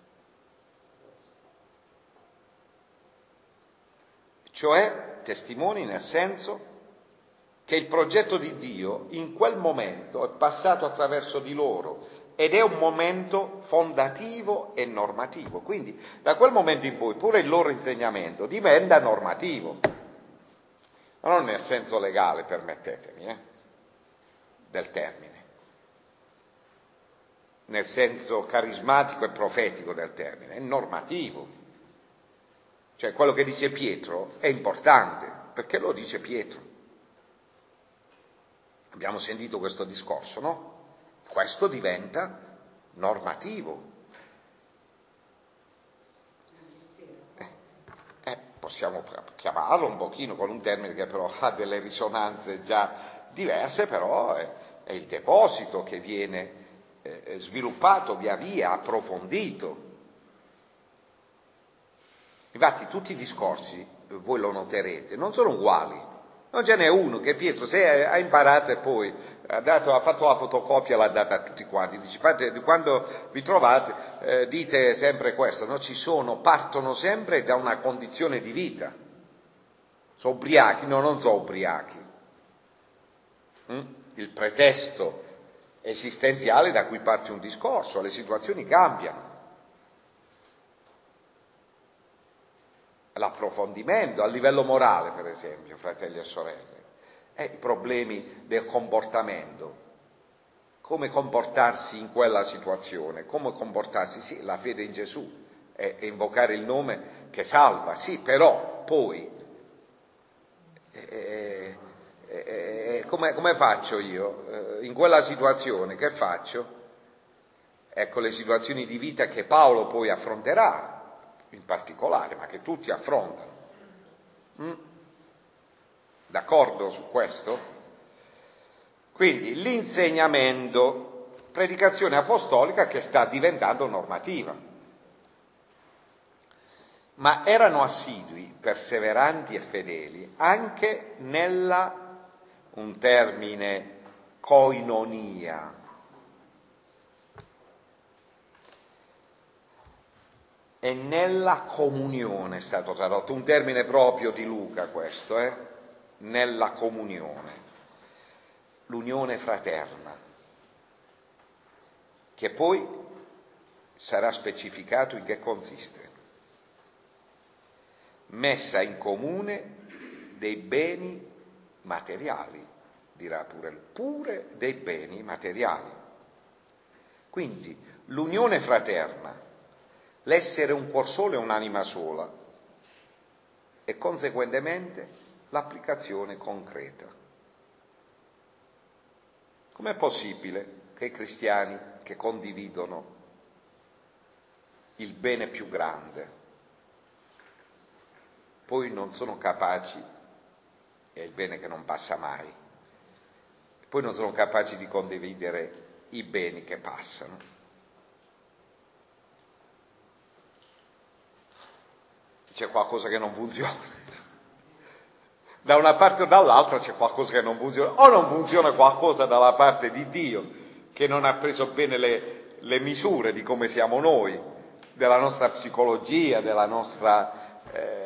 Cioè testimoni nel senso che il progetto di Dio in quel momento è passato attraverso di loro ed è un momento fondativo e normativo. Quindi da quel momento in poi pure il loro insegnamento diventa normativo, ma non nel senso legale, permettetemi, eh, del termine, nel senso carismatico e profetico del termine, è normativo. Cioè quello che dice Pietro è importante, perché lo dice Pietro. Abbiamo sentito questo discorso, no? Questo diventa normativo. Eh, eh, possiamo chiamarlo un pochino con un termine che però ha delle risonanze già diverse, però è, è il deposito che viene eh, sviluppato via via, approfondito. Infatti tutti i discorsi, voi lo noterete, non sono uguali. Non ce n'è uno che Pietro se ha imparato e poi ha, dato, ha fatto la fotocopia e l'ha data a tutti quanti. Dice, fate, quando vi trovate eh, dite sempre questo, no? Ci sono, partono sempre da una condizione di vita. Sono ubriachi? No, non sono ubriachi. Mm? Il pretesto esistenziale da cui parte un discorso, le situazioni cambiano. L'approfondimento a livello morale, per esempio, fratelli e sorelle, e i problemi del comportamento, come comportarsi in quella situazione, come comportarsi, sì, la fede in Gesù e, e invocare il nome che salva, sì, però poi eh, eh, come, come faccio io? Eh, in quella situazione che faccio? Ecco le situazioni di vita che Paolo poi affronterà, in particolare, ma che tutti affrontano. Mm? D'accordo su questo? Quindi l'insegnamento, predicazione apostolica che sta diventando normativa. Ma erano assidui, perseveranti e fedeli anche nella, un termine, koinonia. E nella comunione è stato tradotto, un termine proprio di Luca questo, eh? Nella comunione, l'unione fraterna, che poi sarà specificato in che consiste. Messa in comune dei beni materiali, dirà pure, pure dei beni materiali. Quindi l'unione fraterna, l'essere un cuor solo e un'anima sola, e conseguentemente l'applicazione concreta. Com'è possibile che i cristiani che condividono il bene più grande poi non sono capaci, è il bene che non passa mai, poi non sono capaci di condividere i beni che passano? C'è qualcosa che non funziona. Da una parte o dall'altra c'è qualcosa che non funziona, o non funziona qualcosa dalla parte di Dio, che non ha preso bene le, le misure di come siamo noi, della nostra psicologia, della nostra... Eh,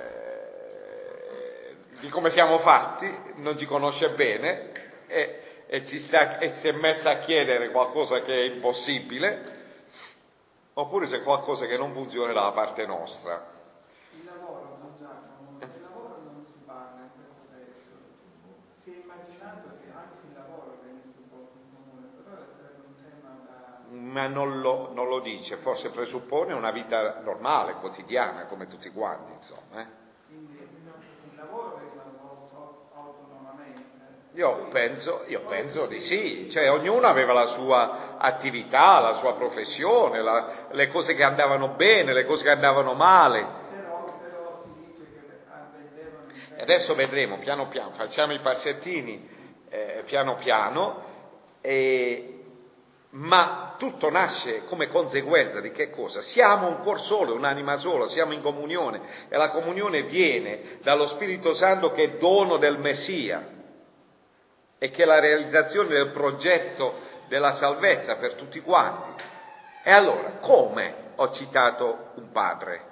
di come siamo fatti, non ci conosce bene e, e, ci sta, e si è messa a chiedere qualcosa che è impossibile, oppure c'è qualcosa che non funziona dalla parte nostra. Il lavoro, Don Giacomo, del lavoro non si parla in questo testo. Si è immaginato che anche il lavoro venisse un po' in comune, però sarebbe un tema da... Ma non lo, non lo dice, forse presuppone una vita normale, quotidiana, come tutti quanti, insomma. Eh? Quindi il lavoro veniva svolto autonomamente. Io Poi, penso, io poi penso di sì, cioè ognuno aveva la sua attività, la sua professione, la, le cose che andavano bene, le cose che andavano male. Però, però si dice che vendevano... E adesso vedremo, piano piano, facciamo i passettini eh, piano piano, e, ma tutto nasce come conseguenza di che cosa? Siamo un cuor solo, un'anima sola, siamo in comunione, e la comunione viene dallo Spirito Santo che è dono del Messia, e che è la realizzazione del progetto della salvezza per tutti quanti. E allora, come ho citato un padre?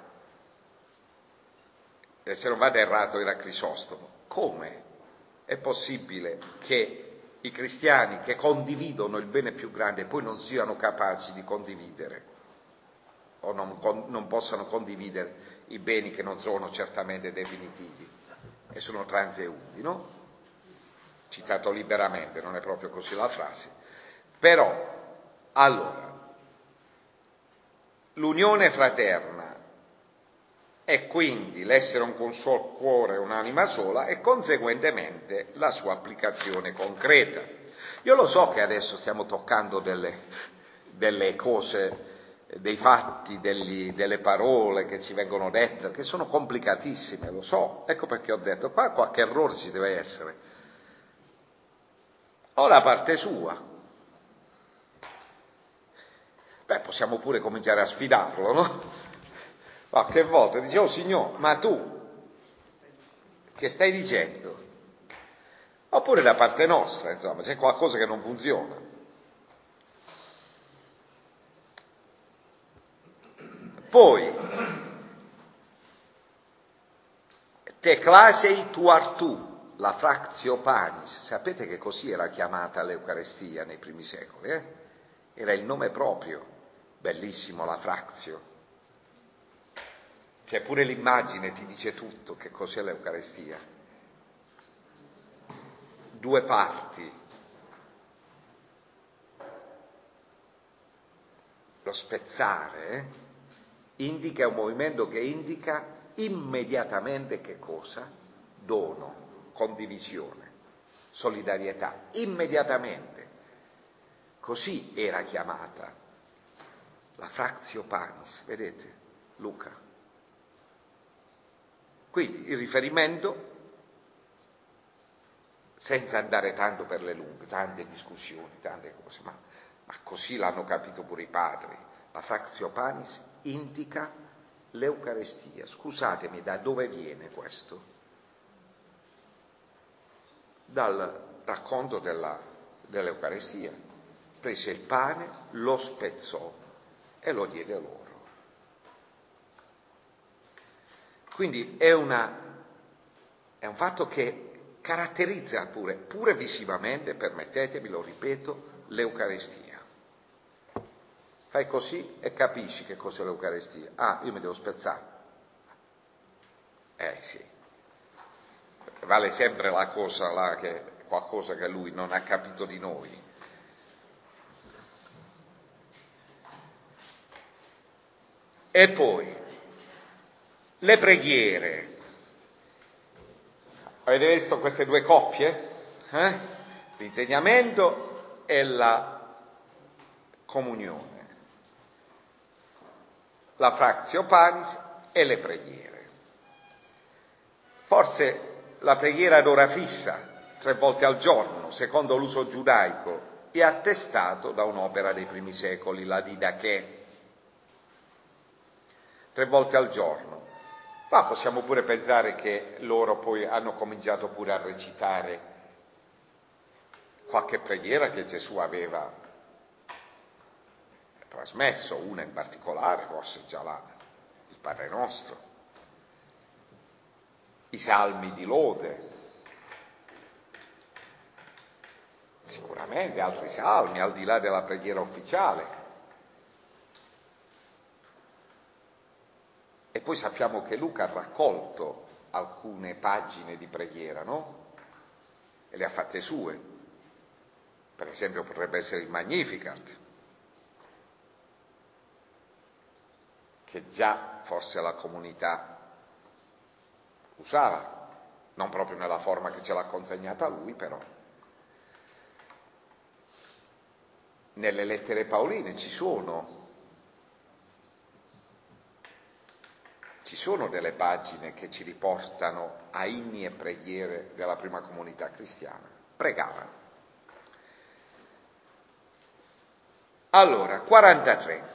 E se non vado errato era Crisostomo. Come è possibile che i cristiani che condividono il bene più grande poi non siano capaci di condividere, o non, non possano condividere i beni che non sono certamente definitivi e sono transeunti, no? Citato liberamente, non è proprio così la frase. Però, allora, l'unione fraterna è quindi l'essere un solo cuore, un'anima sola, e conseguentemente la sua applicazione concreta. Io lo so che adesso stiamo toccando delle, delle cose, dei fatti, degli, delle parole che ci vengono dette, che sono complicatissime, lo so. Ecco perché ho detto, qua qualche errore ci deve essere. O la parte sua. Beh, possiamo pure cominciare a sfidarlo, no? Qualche volta dicevo, oh Signore, ma tu che stai dicendo? Oppure da parte nostra, insomma, c'è qualcosa che non funziona. Poi, te clasei tu artù, la fractio panis. Sapete che così era chiamata l'Eucarestia nei primi secoli, eh? Era il nome proprio, bellissimo la fractio. C'è pure l'immagine, ti dice tutto che cos'è l'Eucarestia. Due parti. Lo spezzare eh? indica un movimento che indica immediatamente che cosa? Dono, condivisione, solidarietà, immediatamente. Così era chiamata la fractio panis, vedete? Luca. Quindi il riferimento, senza andare tanto per le lunghe, tante discussioni, tante cose, ma, ma così l'hanno capito pure i padri, la fractio panis indica l'Eucarestia. Scusatemi, da dove viene questo? Dal racconto della, dell'Eucarestia. Prese il pane, lo spezzò e lo diede loro. Quindi è, una, è un fatto che caratterizza pure, pure visivamente, permettetemi, lo ripeto, l'Eucarestia. Fai così e capisci che cos'è l'Eucarestia. Ah, io mi devo spezzare. Eh sì. Vale sempre la cosa là che qualcosa che lui non ha capito di noi. E poi le preghiere. Avete visto queste due coppie? Eh? L'insegnamento e la comunione, la fractio panis e le preghiere. Forse la preghiera ad ora fissa, tre volte al giorno, secondo l'uso giudaico, è attestato da un'opera dei primi secoli, la Didache, tre volte al giorno. Ma possiamo pure pensare che loro poi hanno cominciato pure a recitare qualche preghiera che Gesù aveva trasmesso, una in particolare, forse già là, il Padre Nostro, i salmi di lode, sicuramente altri salmi, al di là della preghiera ufficiale. E poi sappiamo che Luca ha raccolto alcune pagine di preghiera, no? E le ha fatte sue. Per esempio potrebbe essere il Magnificat, che già forse la comunità usava, non proprio nella forma che ce l'ha consegnata lui, però. Nelle lettere paoline ci sono Ci sono delle pagine che ci riportano a inni e preghiere della prima comunità cristiana. Pregavano. Allora, quarantatré.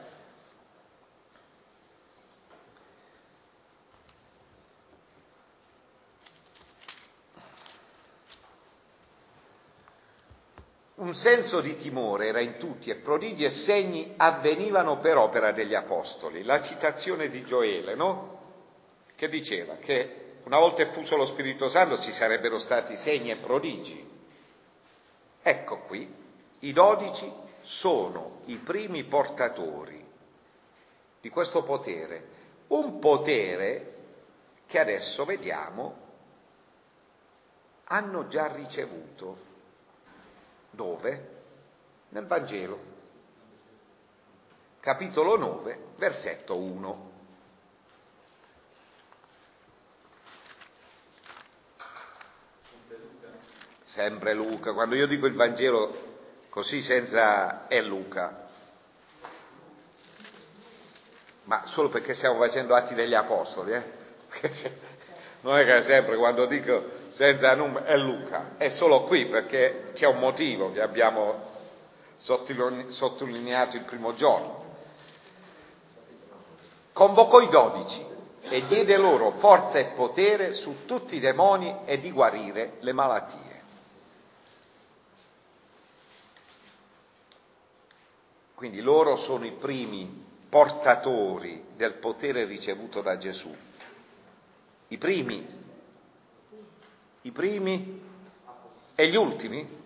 Un senso di timore era in tutti e prodigi e segni avvenivano per opera degli apostoli. La citazione di Gioele, no? Che diceva che una volta effuso lo Spirito Santo ci sarebbero stati segni e prodigi. Ecco qui, i dodici sono i primi portatori di questo potere, un potere che adesso vediamo hanno già ricevuto. Dove? Nel Vangelo, capitolo nove, versetto uno. Sempre Luca, quando io dico il Vangelo così senza è Luca, ma solo perché stiamo facendo Atti degli Apostoli, eh? Non è che sempre quando dico senza nome è Luca, è solo qui perché c'è un motivo che abbiamo sottolineato il primo giorno. Convocò i dodici e diede loro forza e potere su tutti i demoni e di guarire le malattie. Quindi loro sono i primi portatori del potere ricevuto da Gesù. I primi, i primi e gli ultimi?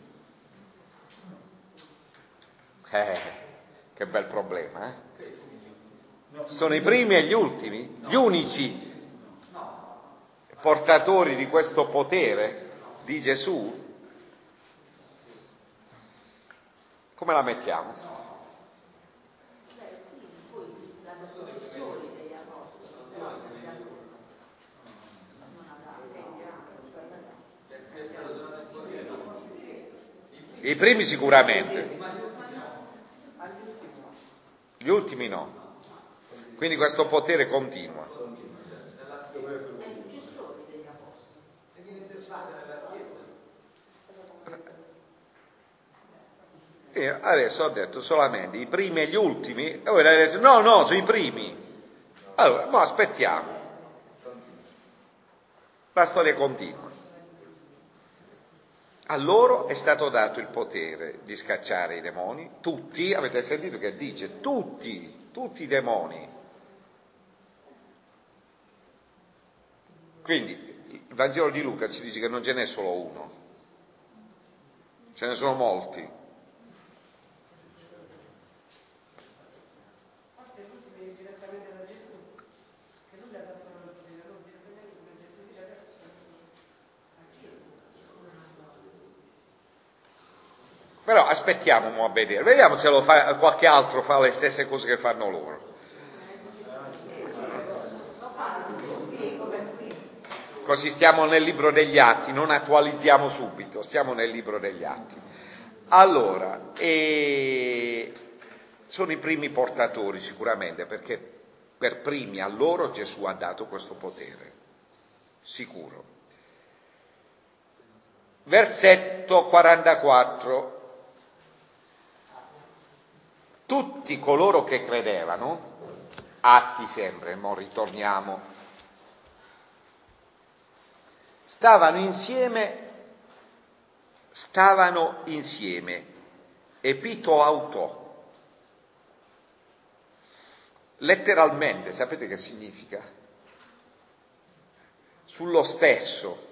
Eh, che bel problema, eh? Sono i primi e gli ultimi? Gli unici portatori di questo potere di Gesù? Come la mettiamo? I primi sicuramente, gli ultimi no. Quindi questo potere continua. E adesso ho detto solamente i primi e gli ultimi, e voi avete detto no, no, sono i primi. Allora, ma aspettiamo. La storia continua. A loro è stato dato il potere di scacciare i demoni, tutti, avete sentito che dice, tutti, tutti i demoni. Quindi il Vangelo di Luca ci dice che non ce n'è solo uno, ce ne sono molti. Forse l'ultimo è direttamente da Gesù, che lui gli ha dato il potere, non direttamente come Gesù dice adesso sono la Chiesa. Però aspettiamo a vedere, vediamo se lo fa, qualche altro fa le stesse cose che fanno loro. Così stiamo nel libro degli Atti, non attualizziamo subito, stiamo nel libro degli Atti. Allora, e... sono i primi portatori sicuramente, perché per primi a loro Gesù ha dato questo potere, sicuro. Versetto quarantaquattro. Tutti coloro che credevano, Atti sempre, mo ritorniamo, stavano insieme, stavano insieme, epito auto. Letteralmente, sapete che significa? Sullo stesso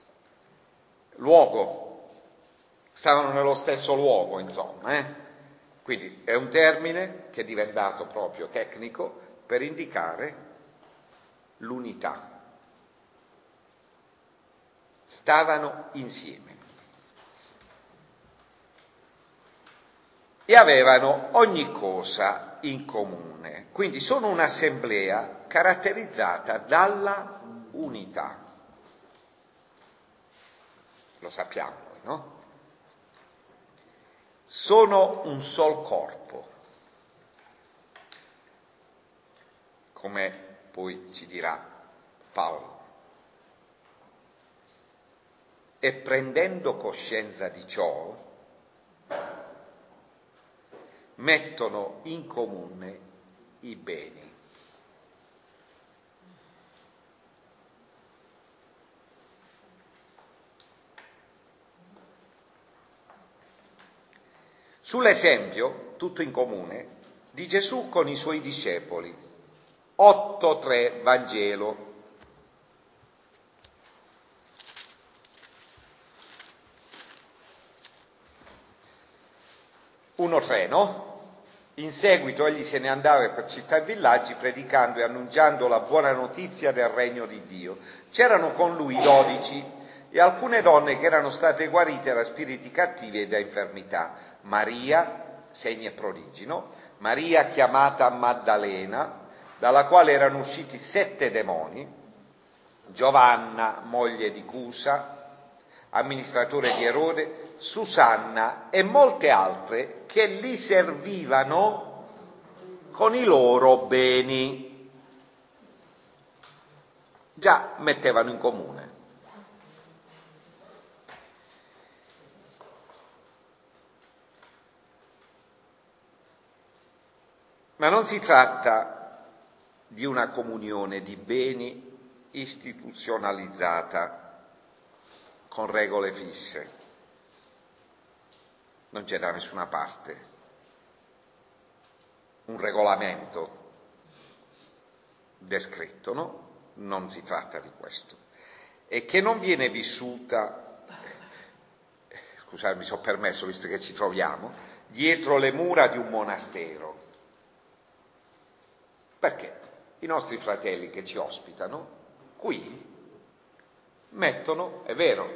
luogo, stavano nello stesso luogo, insomma, eh? Quindi è un termine che è diventato proprio tecnico per indicare l'unità. Stavano insieme e avevano ogni cosa in comune. Quindi sono un'assemblea caratterizzata dalla unità. Lo sappiamo, no? Sono un sol corpo, come poi ci dirà Paolo. E prendendo coscienza di ciò, mettono in comune i beni. Sull'esempio, tutto in comune, di Gesù con i suoi discepoli. otto tre Vangelo. uno tre, no? In seguito egli se ne andava per città e villaggi predicando e annunciando la buona notizia del regno di Dio. C'erano con lui dodici e alcune donne che erano state guarite da spiriti cattivi e da infermità. Maria, segni e prodigi, no? Maria chiamata Maddalena, dalla quale erano usciti sette demoni, Giovanna, moglie di Cusa, amministratore di Erode, Susanna e molte altre che li servivano con i loro beni. Già mettevano in comune. Ma non si tratta di una comunione di beni istituzionalizzata con regole fisse. Non c'è da nessuna parte un regolamento descritto, no? Non si tratta di questo. E che non viene vissuta, scusate, mi sono permesso, visto che ci troviamo, dietro le mura di un monastero. Perché i nostri fratelli che ci ospitano qui mettono, è vero,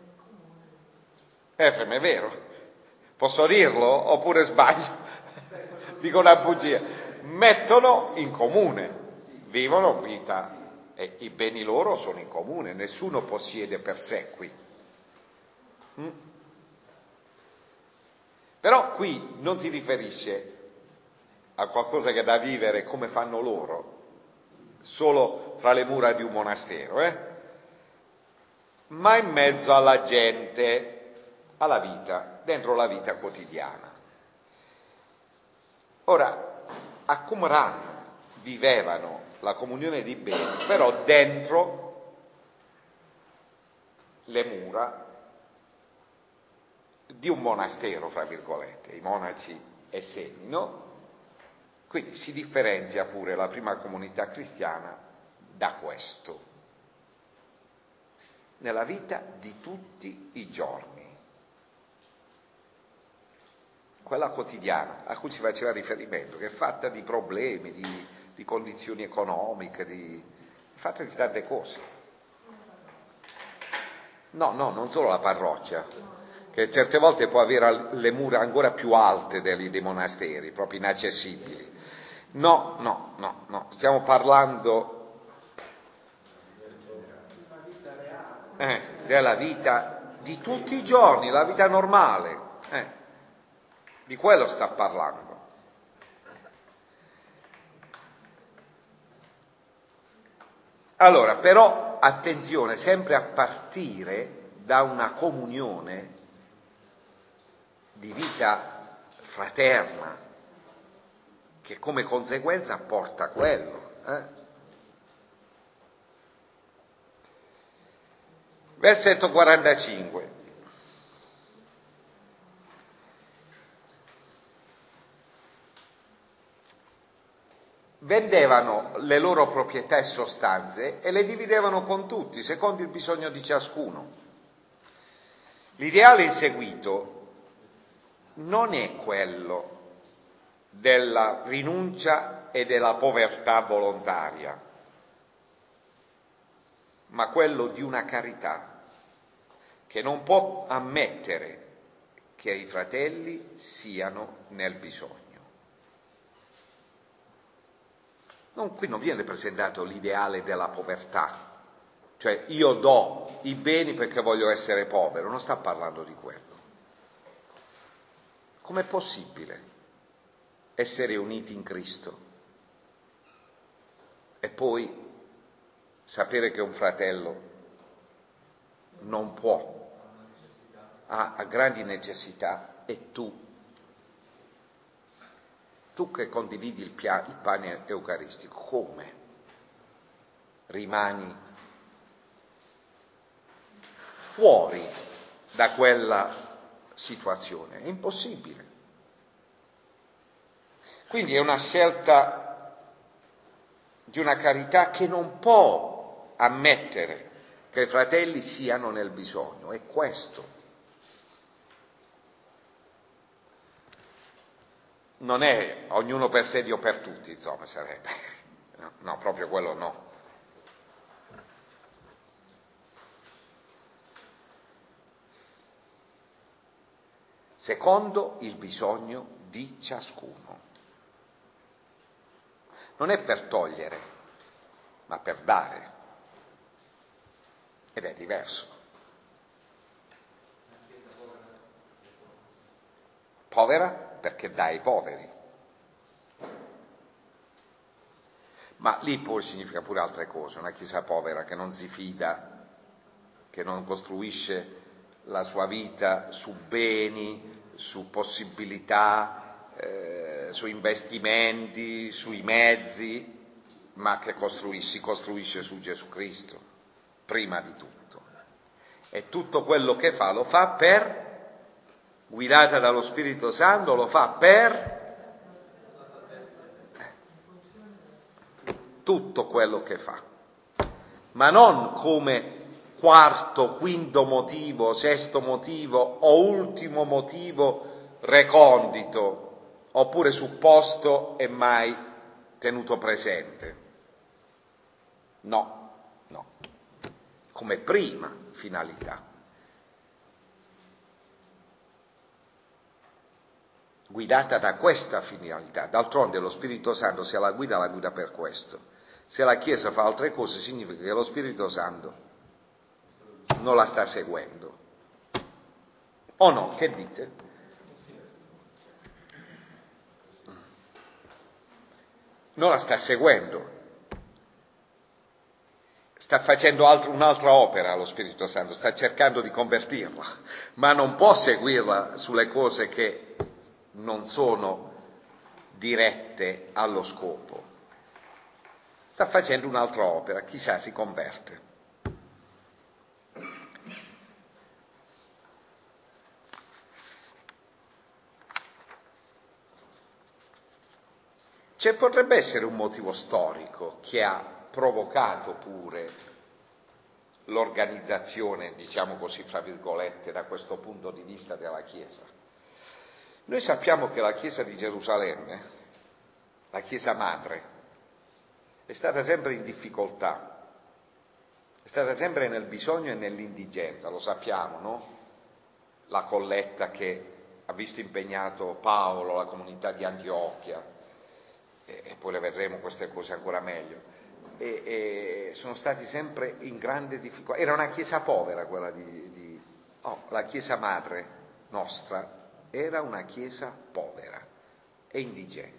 Efrem, è vero, posso dirlo oppure sbaglio? Dico una bugia. Mettono in comune, vivono vita e i beni loro sono in comune, nessuno possiede per sé qui. Mm? Però qui non si riferisce a qualcosa che è da vivere come fanno loro, solo fra le mura di un monastero, eh? Ma in mezzo alla gente, alla vita, dentro la vita quotidiana. Ora, a Qumran vivevano la comunione di beni, però dentro le mura di un monastero, fra virgolette, i monaci esseni, no? Quindi si differenzia pure la prima comunità cristiana da questo, nella vita di tutti i giorni, quella quotidiana a cui si faceva riferimento, che è fatta di problemi, di, di condizioni economiche, di, è fatta di tante cose. No, no, non solo la parrocchia, che certe volte può avere le mura ancora più alte dei, dei monasteri, proprio inaccessibili. No, no, no, no, stiamo parlando eh, della vita di tutti i giorni, la vita normale, eh, di quello sta parlando. Allora, però, attenzione, sempre a partire da una comunione di vita fraterna, che come conseguenza porta quello. Eh? Versetto quarantacinque. Vendevano le loro proprietà e sostanze e le dividevano con tutti, secondo il bisogno di ciascuno. L'ideale inseguito non è quello della rinuncia e della povertà volontaria, ma quello di una carità che non può ammettere che i fratelli siano nel bisogno. Non, qui non viene presentato l'ideale della povertà, cioè io do i beni perché voglio essere povero, non sta parlando di quello. Com'è possibile essere uniti in Cristo e poi sapere che un fratello non può, ha, ha grandi necessità e tu, tu che condividi il, pia, il pane eucaristico, come rimani fuori da quella situazione? È impossibile. Quindi è una scelta di una carità che non può ammettere che i fratelli siano nel bisogno, è questo. Non è ognuno per sé, Dio per tutti, insomma, sarebbe. No, no, proprio quello no. Secondo il bisogno di ciascuno. Non è per togliere, ma per dare. Ed è diverso. Povera perché dà ai poveri. Ma lì poi significa pure altre cose, una chiesa povera che non si fida, che non costruisce la sua vita su beni, su possibilità, eh, su investimenti, sui mezzi, ma che costruisce, si costruisce su Gesù Cristo, prima di tutto. E tutto quello che fa lo fa per, guidata dallo Spirito Santo, lo fa per tutto quello che fa, ma non come quarto, quinto motivo, sesto motivo o ultimo motivo recondito, oppure supposto e mai tenuto presente. No, no, come prima finalità. Guidata da questa finalità. D'altronde lo Spirito Santo, se la guida, la guida per questo. Se la Chiesa fa altre cose, significa che lo Spirito Santo non la sta seguendo. O no? Che dite? Non la sta seguendo. Sta facendo altro, un'altra opera lo Spirito Santo, sta cercando di convertirla, ma non può seguirla sulle cose che non sono dirette allo scopo. Sta facendo un'altra opera, chissà si converte. C'è potrebbe essere un motivo storico che ha provocato pure l'organizzazione, diciamo così, fra virgolette, da questo punto di vista della Chiesa. Noi sappiamo che la Chiesa di Gerusalemme, la Chiesa madre, è stata sempre in difficoltà, è stata sempre nel bisogno e nell'indigenza, lo sappiamo, no? la colletta che ha visto impegnato Paolo, la comunità di Antiochia, e, e poi le vedremo queste cose ancora meglio, e, e sono stati sempre in grande difficoltà. Era una chiesa povera quella di, di oh, la chiesa madre nostra era una chiesa povera e indigente.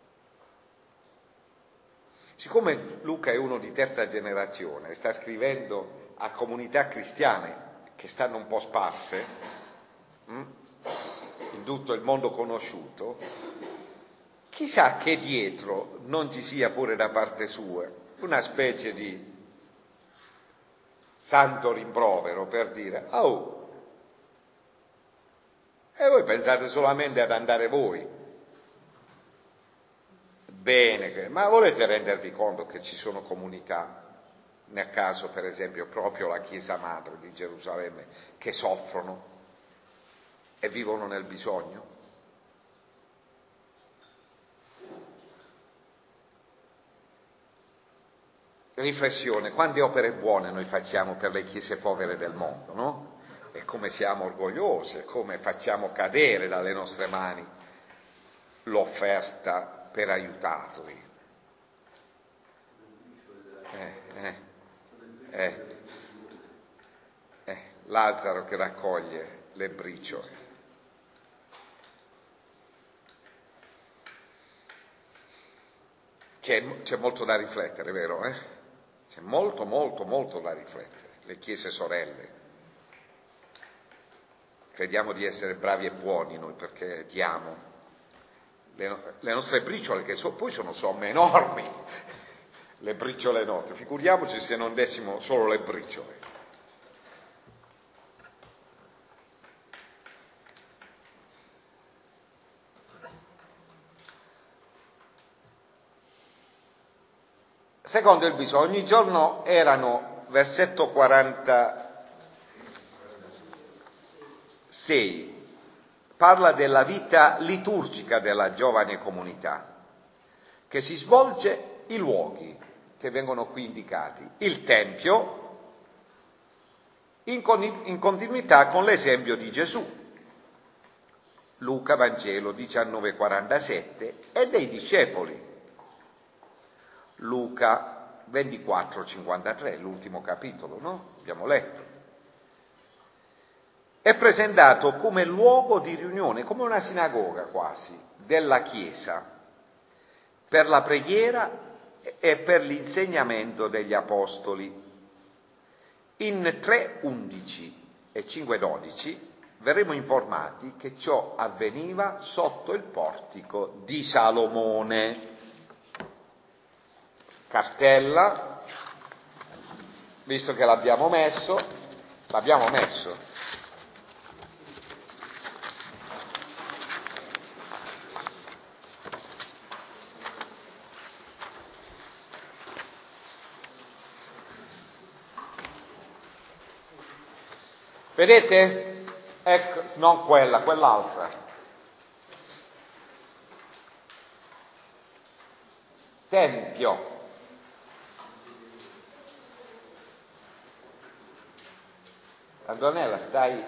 Siccome Luca è uno di terza generazione, sta scrivendo a comunità cristiane che stanno un po' sparse hm, in tutto il mondo conosciuto, chissà che dietro non ci sia pure da parte sua una specie di santo rimprovero per dire: oh, e voi pensate solamente ad andare voi. Bene, ma volete rendervi conto che ci sono comunità, nel caso per esempio proprio la Chiesa Madre di Gerusalemme, che soffrono e vivono nel bisogno? Riflessione: quante opere buone noi facciamo per le chiese povere del mondo, no? E come siamo orgogliosi, come facciamo cadere dalle nostre mani l'offerta per aiutarli. Eh, eh, eh, eh, Lazzaro che raccoglie le briciole. C'è, c'è molto da riflettere, vero? Eh? C'è molto, molto, molto da riflettere. Le chiese sorelle. Crediamo di essere bravi e buoni noi perché diamo. Le, le nostre briciole, che so, poi sono somme enormi, le briciole nostre, figuriamoci se non dessimo solo le briciole. Secondo il bisogno, ogni giorno erano, versetto quarantasei, parla della vita liturgica della giovane comunità, che si svolge i luoghi che vengono qui indicati, il Tempio, in, con, in continuità con l'esempio di Gesù, Luca Vangelo diciannove quarantasette, e dei discepoli, Luca ventiquattro cinquantatré, l'ultimo capitolo, no? Abbiamo letto. È presentato come luogo di riunione, come una sinagoga quasi, della Chiesa, per la preghiera e per l'insegnamento degli Apostoli. In tre undici e cinque dodici verremo informati che ciò avveniva sotto il portico di Salomone. Cartella, visto che l'abbiamo messo, l'abbiamo messo. Vedete? Ecco, non quella, quell'altra. Tempio. Antonella, stai...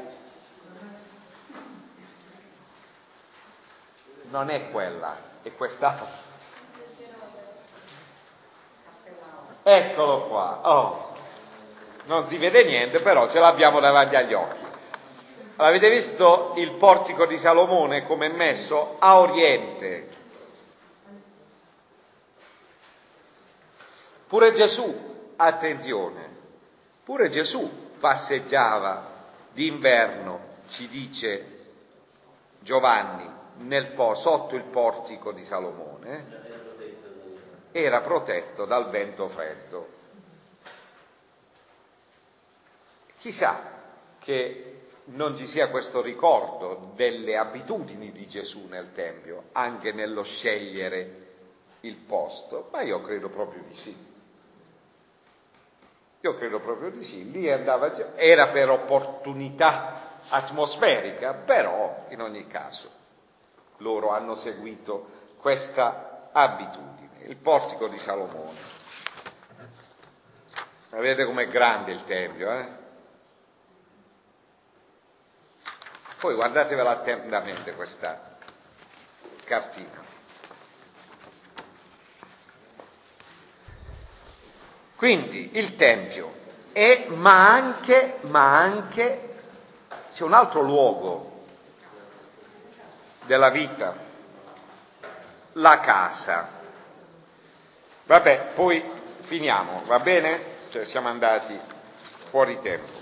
Non è quella, è quest'altra. Eccolo qua. Oh. Non si vede niente, però ce l'abbiamo davanti agli occhi. Avete visto il portico di Salomone come è messo a oriente? Pure Gesù, attenzione, pure Gesù passeggiava d'inverno, ci dice Giovanni, nel po- sotto il portico di Salomone, era protetto dal vento freddo. Chissà che non ci sia questo ricordo delle abitudini di Gesù nel Tempio, anche nello scegliere il posto, ma io credo proprio di sì. Io credo proprio di sì. Lì andava, era per opportunità atmosferica, però in ogni caso loro hanno seguito questa abitudine. Il portico di Salomone. Ma vedete com'è grande il Tempio, eh? Poi guardatevela attentamente questa cartina. Quindi il Tempio, e, ma anche, ma anche c'è un altro luogo della vita, la casa. Vabbè, poi finiamo, va bene? Cioè siamo andati fuori tempo.